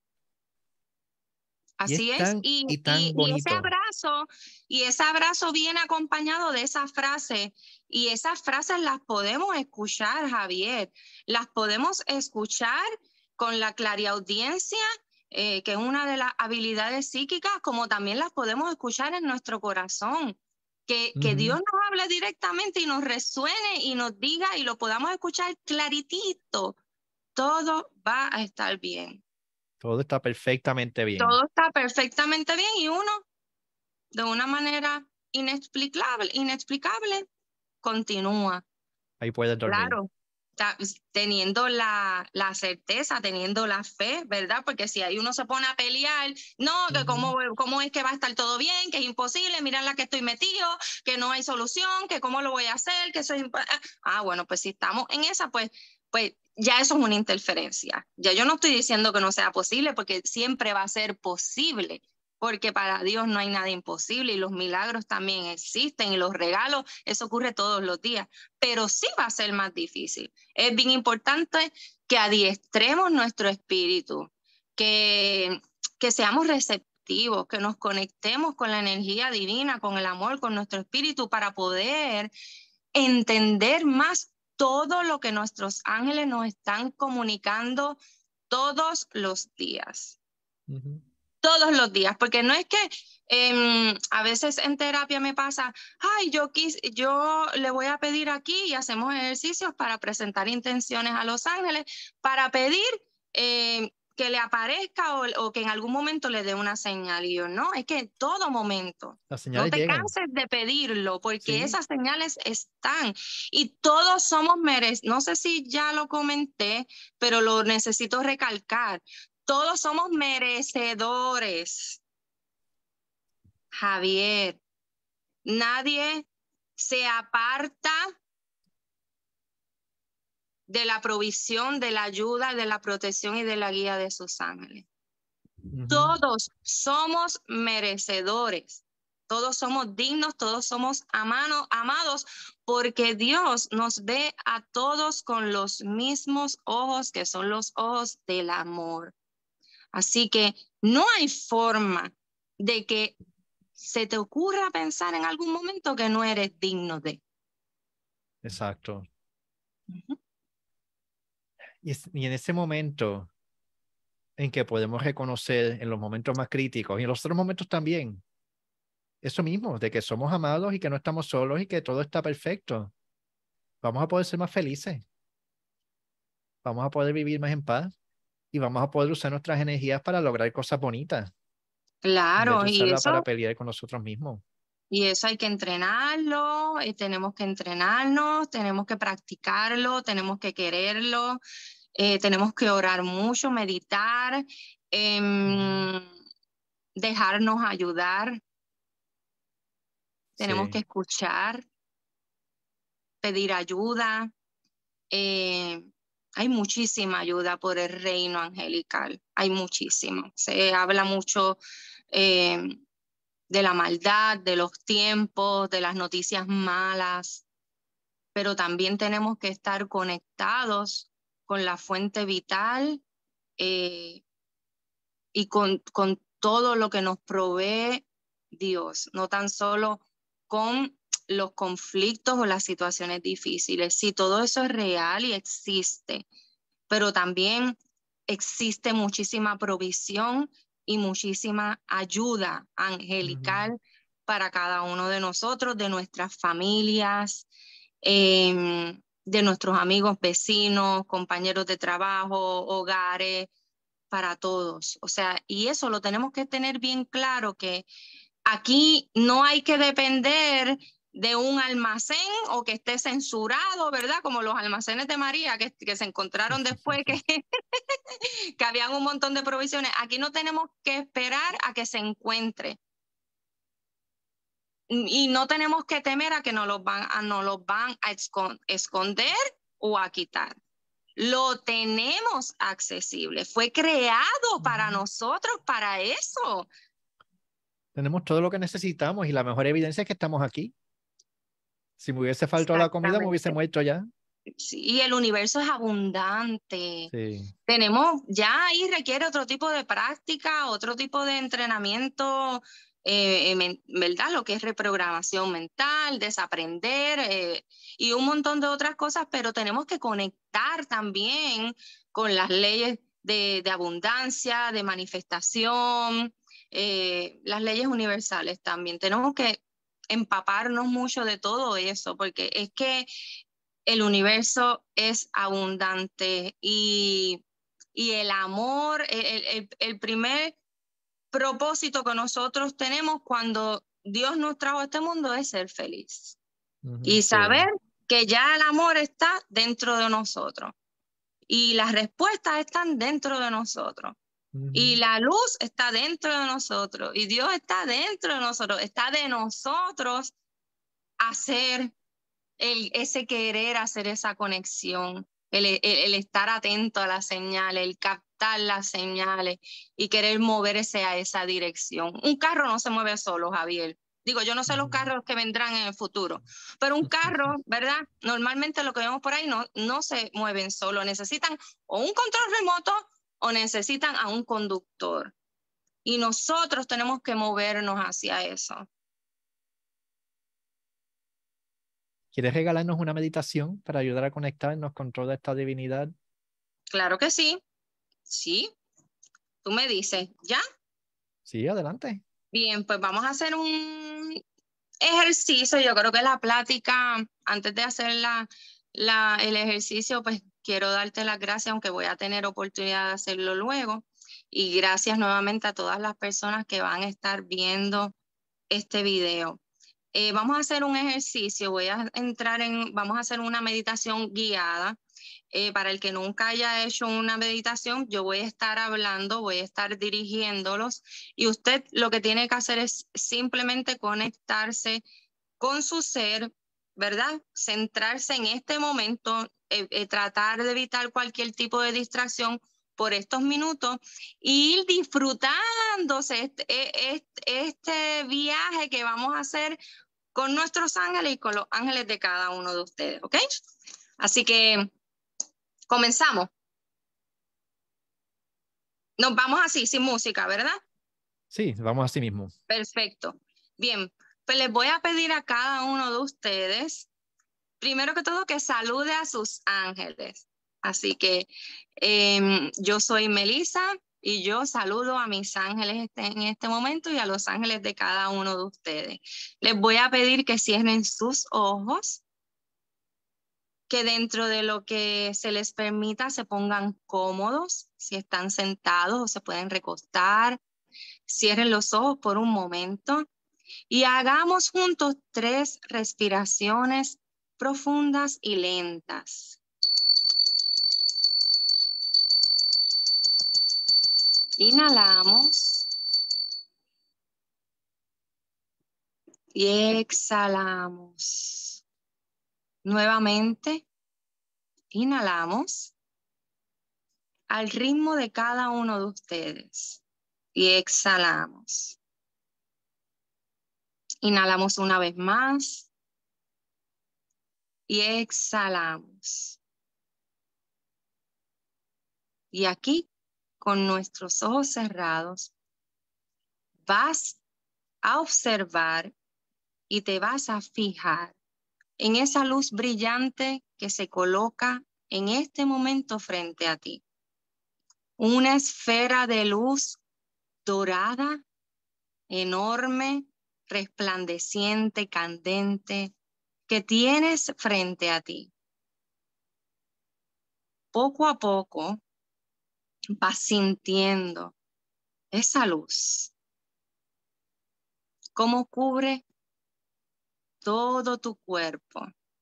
Así y es, es, tan, y, y, tan y, y ese abrazo, y ese abrazo viene acompañado de esa frase, y esas frases las podemos escuchar, Javier, las podemos escuchar con la clariaudiencia, eh, que es una de las habilidades psíquicas, como también las podemos escuchar en nuestro corazón, que, uh-huh. que Dios nos hable directamente y nos resuene y nos diga y lo podamos escuchar claritito, todo va a estar bien. Todo está perfectamente bien. Todo está perfectamente bien y uno, de una manera inexplicable, inexplicable, continúa. Ahí puedes dormir. Claro, teniendo la, la certeza, teniendo la fe, ¿verdad? Porque si ahí uno se pone a pelear, no, que uh-huh. cómo, cómo es que va a estar todo bien, que es imposible, mira la que estoy metido, que no hay solución, que cómo lo voy a hacer, que eso es... Ah, bueno, pues si estamos en esa, pues, pues ya eso es una interferencia. Ya yo no estoy diciendo que no sea posible, porque siempre va a ser posible, porque para Dios no hay nada imposible y los milagros también existen y los regalos, eso ocurre todos los días, pero sí va a ser más difícil. Es bien importante que adiestremos nuestro espíritu, que, que seamos receptivos, que nos conectemos con la energía divina, con el amor, con nuestro espíritu para poder entender más todo lo que nuestros ángeles nos están comunicando todos los días. Uh-huh. Todos los días, porque no es que eh, a veces en terapia me pasa, ay, yo, quis, yo le voy a pedir aquí y hacemos ejercicios para presentar intenciones a los ángeles, para pedir eh, que le aparezca o, o que en algún momento le dé una señal. Y yo, no, es que en todo momento. Las No señales te llegan. canses de pedirlo, porque Sí. esas señales están. Y todos somos merecidos. No sé si ya lo comenté, pero lo necesito recalcar. Todos somos merecedores. Javier, nadie se aparta de la provisión, de la ayuda, de la protección y de la guía de sus ángeles. Uh-huh. Todos somos merecedores, todos somos dignos, todos somos amano, amados, porque Dios nos ve a todos con los mismos ojos, que son los ojos del amor. Así que no hay forma de que se te ocurra pensar en algún momento que no eres digno de. Exacto. Uh-huh. Y, es, y en ese momento en que podemos reconocer en los momentos más críticos y en los otros momentos también, eso mismo, de que somos amados y que no estamos solos y que todo está perfecto, vamos a poder ser más felices, vamos a poder vivir más en paz y vamos a poder usar nuestras energías para lograr cosas bonitas. Claro, en vez de usarla y eso para pelear con nosotros mismos. Y eso hay que entrenarlo, y tenemos que entrenarnos, tenemos que practicarlo, tenemos que quererlo, eh, tenemos que orar mucho, meditar, eh, mm. dejarnos ayudar, tenemos sí. que escuchar, pedir ayuda. Eh, hay muchísima ayuda por el reino angelical, hay muchísima. Se habla mucho eh, de la maldad, de los tiempos, de las noticias malas, pero también tenemos que estar conectados con la fuente vital eh, y con, con todo lo que nos provee Dios, no tan solo con los conflictos o las situaciones difíciles. Sí, todo eso es real y existe, pero también existe muchísima provisión y muchísima ayuda angelical uh-huh. para cada uno de nosotros, de nuestras familias, eh, de nuestros amigos, vecinos, compañeros de trabajo, hogares, para todos. O sea, y eso lo tenemos que tener bien claro, que aquí no hay que depender de un almacén o que esté censurado, ¿verdad? Como los almacenes de María que, que se encontraron después que, que habían un montón de provisiones. Aquí no tenemos que esperar a que se encuentre. Y no tenemos que temer a que nos los van a, nos los van a esconder o a quitar. Lo tenemos accesible. Fue creado para nosotros, para eso. Tenemos todo lo que necesitamos y la mejor evidencia es que estamos aquí. Si me hubiese faltado la comida, me hubiese muerto ya. Sí, y el universo es abundante. Sí. Tenemos, ya ahí requiere otro tipo de práctica, otro tipo de entrenamiento, eh, eh, ¿verdad? Lo que es reprogramación mental, desaprender eh, y un montón de otras cosas, pero tenemos que conectar también con las leyes de, de abundancia, de manifestación, eh, las leyes universales también. Tenemos que empaparnos mucho de todo eso, porque es que el universo es abundante y, y el amor, el, el, el primer propósito que nosotros tenemos cuando Dios nos trajo a este mundo es ser feliz. Uh-huh, y saber sí. que ya el amor está dentro de nosotros y las respuestas están dentro de nosotros. Uh-huh. Y la luz está dentro de nosotros y Dios está dentro de nosotros, está de nosotros hacer El, ese querer hacer esa conexión, el, el, el estar atento a las señales, el captar las señales y querer moverse a esa dirección. Un carro no se mueve solo, Javier. Digo, yo no sé los carros que vendrán en el futuro, pero un carro, ¿verdad? Normalmente lo que vemos por ahí no, no se mueven solo, necesitan o un control remoto o necesitan a un conductor. Y nosotros tenemos que movernos hacia eso. ¿Quieres regalarnos una meditación para ayudar a conectarnos con toda esta divinidad? Claro que sí. Sí. Tú me dices, ¿ya? Sí, adelante. Bien, pues vamos a hacer un ejercicio. Yo creo que la plática, antes de hacer la, la, el ejercicio, pues quiero darte las gracias, aunque voy a tener oportunidad de hacerlo luego. Y gracias nuevamente a todas las personas que van a estar viendo este video. Eh, vamos a hacer un ejercicio, voy a entrar en, vamos a hacer una meditación guiada. Eh, para el que nunca haya hecho una meditación, yo voy a estar hablando, voy a estar dirigiéndolos y usted lo que tiene que hacer es simplemente conectarse con su ser, ¿verdad? Centrarse en este momento, eh, eh, tratar de evitar cualquier tipo de distracción por estos minutos y ir disfrutándose este, este, este viaje que vamos a hacer con nuestros ángeles y con los ángeles de cada uno de ustedes, ¿ok? Así que comenzamos. Nos vamos así, sin música, ¿verdad? Sí, vamos así mismo. Perfecto. Bien, pues les voy a pedir a cada uno de ustedes, primero que todo, que salude a sus ángeles. Así que eh, yo soy Melissa y yo saludo a mis ángeles en este momento y a los ángeles de cada uno de ustedes. Les voy a pedir que cierren sus ojos, que dentro de lo que se les permita se pongan cómodos, si están sentados o se pueden recostar. Cierren los ojos por un momento y hagamos juntos tres respiraciones profundas y lentas. Inhalamos y exhalamos. Nuevamente, inhalamos al ritmo de cada uno de ustedes y exhalamos. Inhalamos una vez más y exhalamos. Y aquí, con nuestros ojos cerrados, vas a observar y te vas a fijar en esa luz brillante que se coloca en este momento frente a ti. Una esfera de luz dorada, enorme, resplandeciente, candente, que tienes frente a ti. Poco a poco vas sintiendo esa luz, cómo cubre todo tu cuerpo,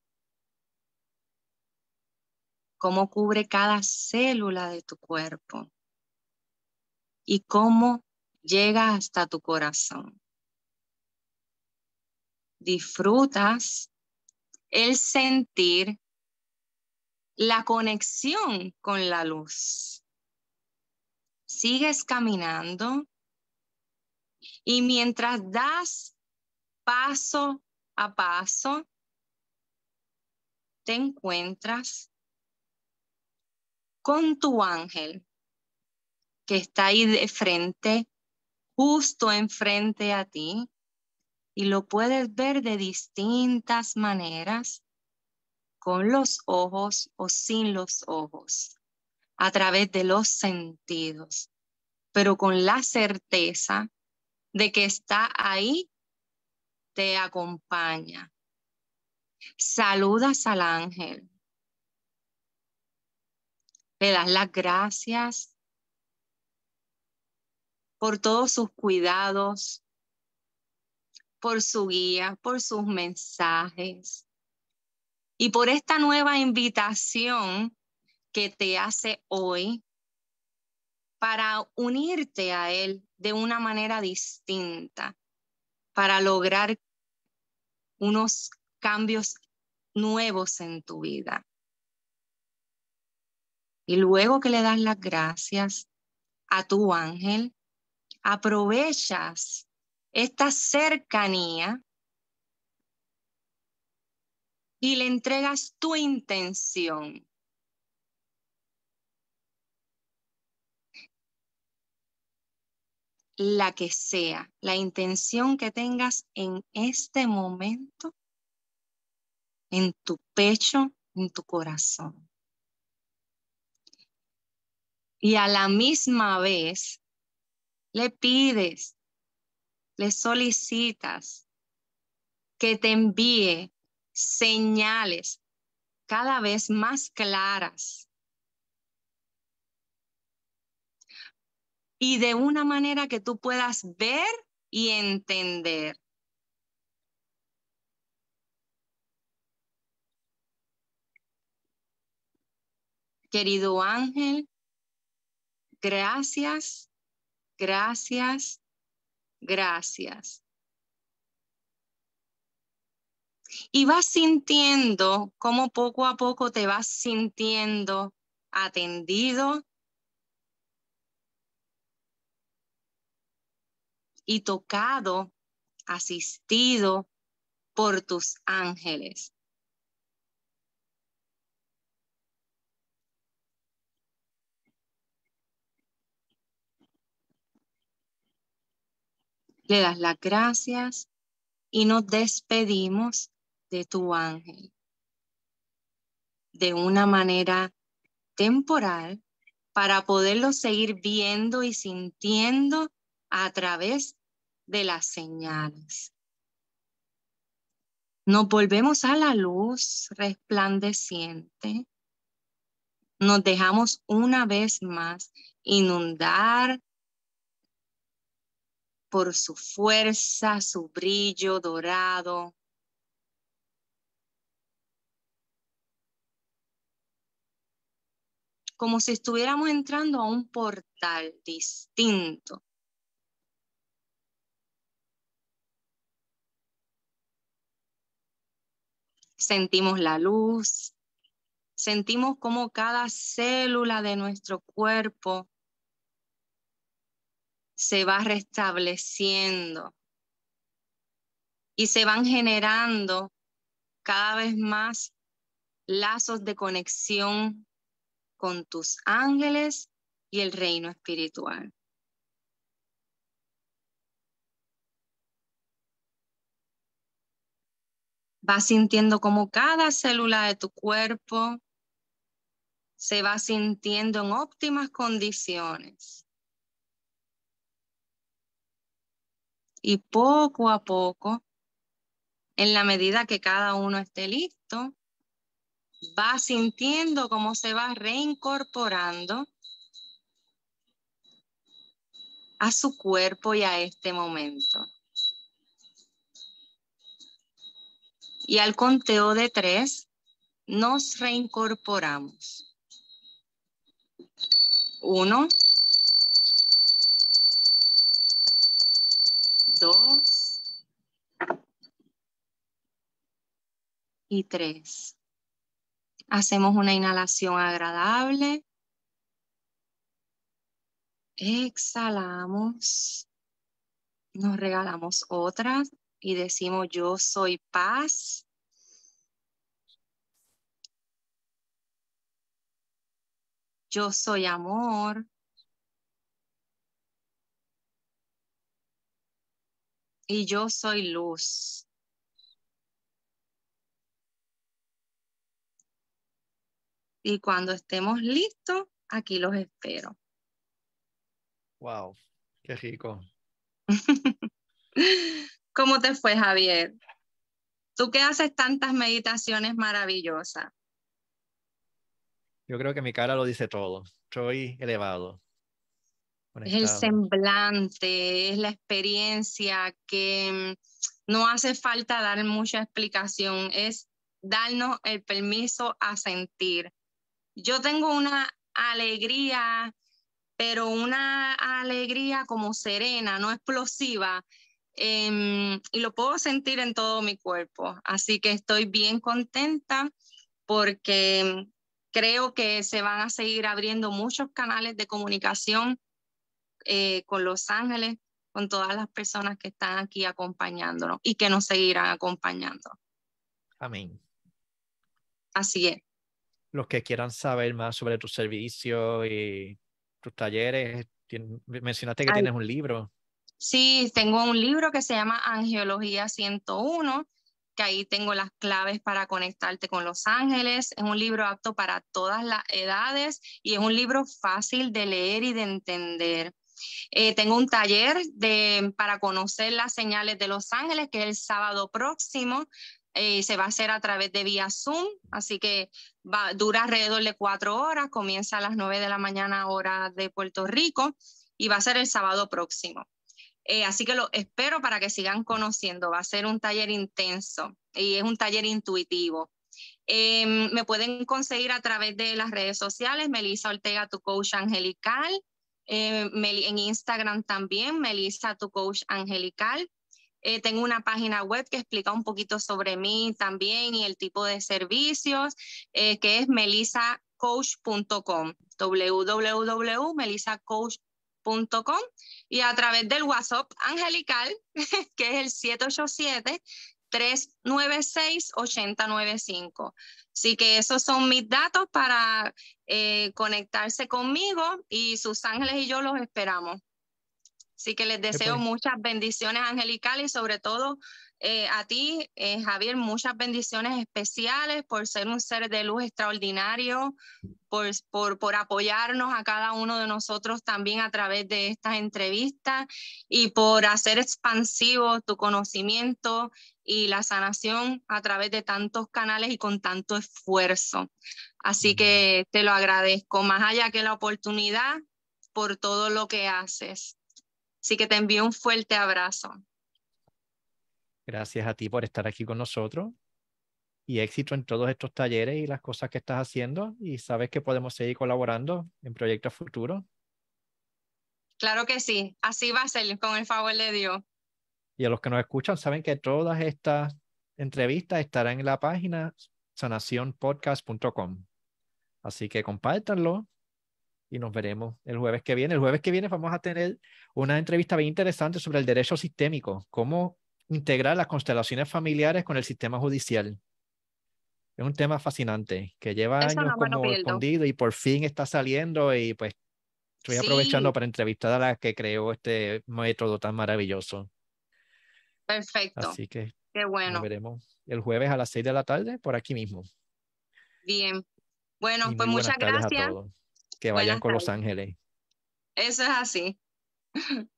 cómo cubre cada célula de tu cuerpo y cómo llega hasta tu corazón. Disfrutas el sentir la conexión con la luz. Sigues caminando y mientras das paso a paso, te encuentras con tu ángel que está ahí de frente, justo enfrente a ti, y lo puedes ver de distintas maneras, con los ojos o sin los ojos, a través de los sentidos, pero con la certeza de que está ahí, te acompaña. Saludas al ángel, le das las gracias por todos sus cuidados, por su guía, por sus mensajes y por esta nueva invitación que te hace hoy para unirte a él de una manera distinta, para lograr unos cambios nuevos en tu vida. Y luego que le das las gracias a tu ángel, aprovechas esta cercanía y le entregas tu intención. La que sea, la intención que tengas en este momento, en tu pecho, en tu corazón. Y a la misma vez le pides, le solicitas que te envíe señales cada vez más claras y de una manera que tú puedas ver y entender. Querido ángel, gracias, gracias, gracias. Y vas sintiendo cómo poco a poco te vas sintiendo atendido y tocado, asistido por tus ángeles. Le das las gracias y nos despedimos de tu ángel de una manera temporal para poderlo seguir viendo y sintiendo a través de las señales. Nos volvemos a la luz resplandeciente. Nos dejamos una vez más inundar por su fuerza, su brillo dorado. Como si estuviéramos entrando a un portal distinto. Sentimos la luz, sentimos cómo cada célula de nuestro cuerpo se va restableciendo y se van generando cada vez más lazos de conexión con tus ángeles y el reino espiritual. Vas sintiendo como cada célula de tu cuerpo se va sintiendo en óptimas condiciones. Y poco a poco, en la medida que cada uno esté listo, va sintiendo cómo se va reincorporando a su cuerpo y a este momento. Y al conteo de tres, nos reincorporamos. Uno, dos y tres. Hacemos una inhalación agradable. Exhalamos. Nos regalamos otra y decimos: yo soy paz. Yo soy amor. Y yo soy luz. Y cuando estemos listos, aquí los espero. Wow, qué rico. ¿Cómo te fue, Javier? Tú que haces tantas meditaciones maravillosas. Yo creo que mi cara lo dice todo. Estoy elevado. Es el Conectado. semblante, es la experiencia que no hace falta dar mucha explicación, es darnos el permiso a sentir. Yo tengo una alegría, pero una alegría como serena, no explosiva, eh, y lo puedo sentir en todo mi cuerpo. Así que estoy bien contenta porque creo que se van a seguir abriendo muchos canales de comunicación eh, con los ángeles, con todas las personas que están aquí acompañándonos y que nos seguirán acompañando. Amén. Así es. Los que quieran saber más sobre tu servicio y tus talleres, tien- mencionaste que Ay, tienes un libro. sí, tengo un libro que se llama Angelología ciento uno, que ahí tengo las claves para conectarte con los ángeles. Es un libro apto para todas las edades y es un libro fácil de leer y de entender. Eh, tengo un taller de, para conocer las señales de los ángeles, que es el sábado próximo. Eh, se va a hacer a través de vía Zoom, así que va, dura alrededor de cuatro horas, comienza a las nueve de la mañana hora de Puerto Rico. y va a ser el sábado próximo. Eh, así que lo espero para que sigan conociendo. Va a ser un taller intenso y es un taller intuitivo. Eh, me pueden conseguir a través de las redes sociales, Melissa Ortega, tu coach angelical. Eh, en Instagram también, Melissa, tu coach angelical. Eh, tengo una página web que explica un poquito sobre mí también y el tipo de servicios, eh, que es melissa coach punto com, w w w punto melissa coach punto com, y a través del WhatsApp angelical, que es el siete ocho siete, tres nueve seis, ocho cero nueve cinco. Así que esos son mis datos para eh, conectarse conmigo, y sus ángeles y yo los esperamos. Así que les deseo pues, muchas bendiciones angelicales y sobre todo eh, a ti, eh, Javier, muchas bendiciones especiales por ser un ser de luz extraordinario, por, por, por apoyarnos a cada uno de nosotros también a través de estas entrevistas y por hacer expansivo tu conocimiento y la sanación a través de tantos canales y con tanto esfuerzo. Así que te lo agradezco, más allá que la oportunidad, por todo lo que haces. Así que te envío un fuerte abrazo. gracias a ti por estar aquí con nosotros y éxito en todos estos talleres y las cosas que estás haciendo, y sabes que podemos seguir colaborando en proyectos futuros. Claro que sí, así va a ser, con el favor de Dios. Y a los que nos escuchan saben que todas estas entrevistas estarán en la página sanación podcast punto com. Así que compártanlo y nos veremos el jueves que viene. El jueves que viene vamos a tener una entrevista bien interesante sobre el derecho sistémico, cómo integrar las constelaciones familiares con el sistema judicial. Es un tema fascinante que lleva Eso años no me lo como pierdo. escondido y por fin está saliendo, y pues estoy aprovechando Sí, para entrevistar a la que creó este método tan maravilloso. perfecto. Así que Qué nos bueno. veremos el jueves a las seis de la tarde por aquí mismo. Bien. Bueno, Y pues muy muchas buenas tardes a gracias. todos. Que vayan Buenas con Los tardes. Ángeles. Eso es así.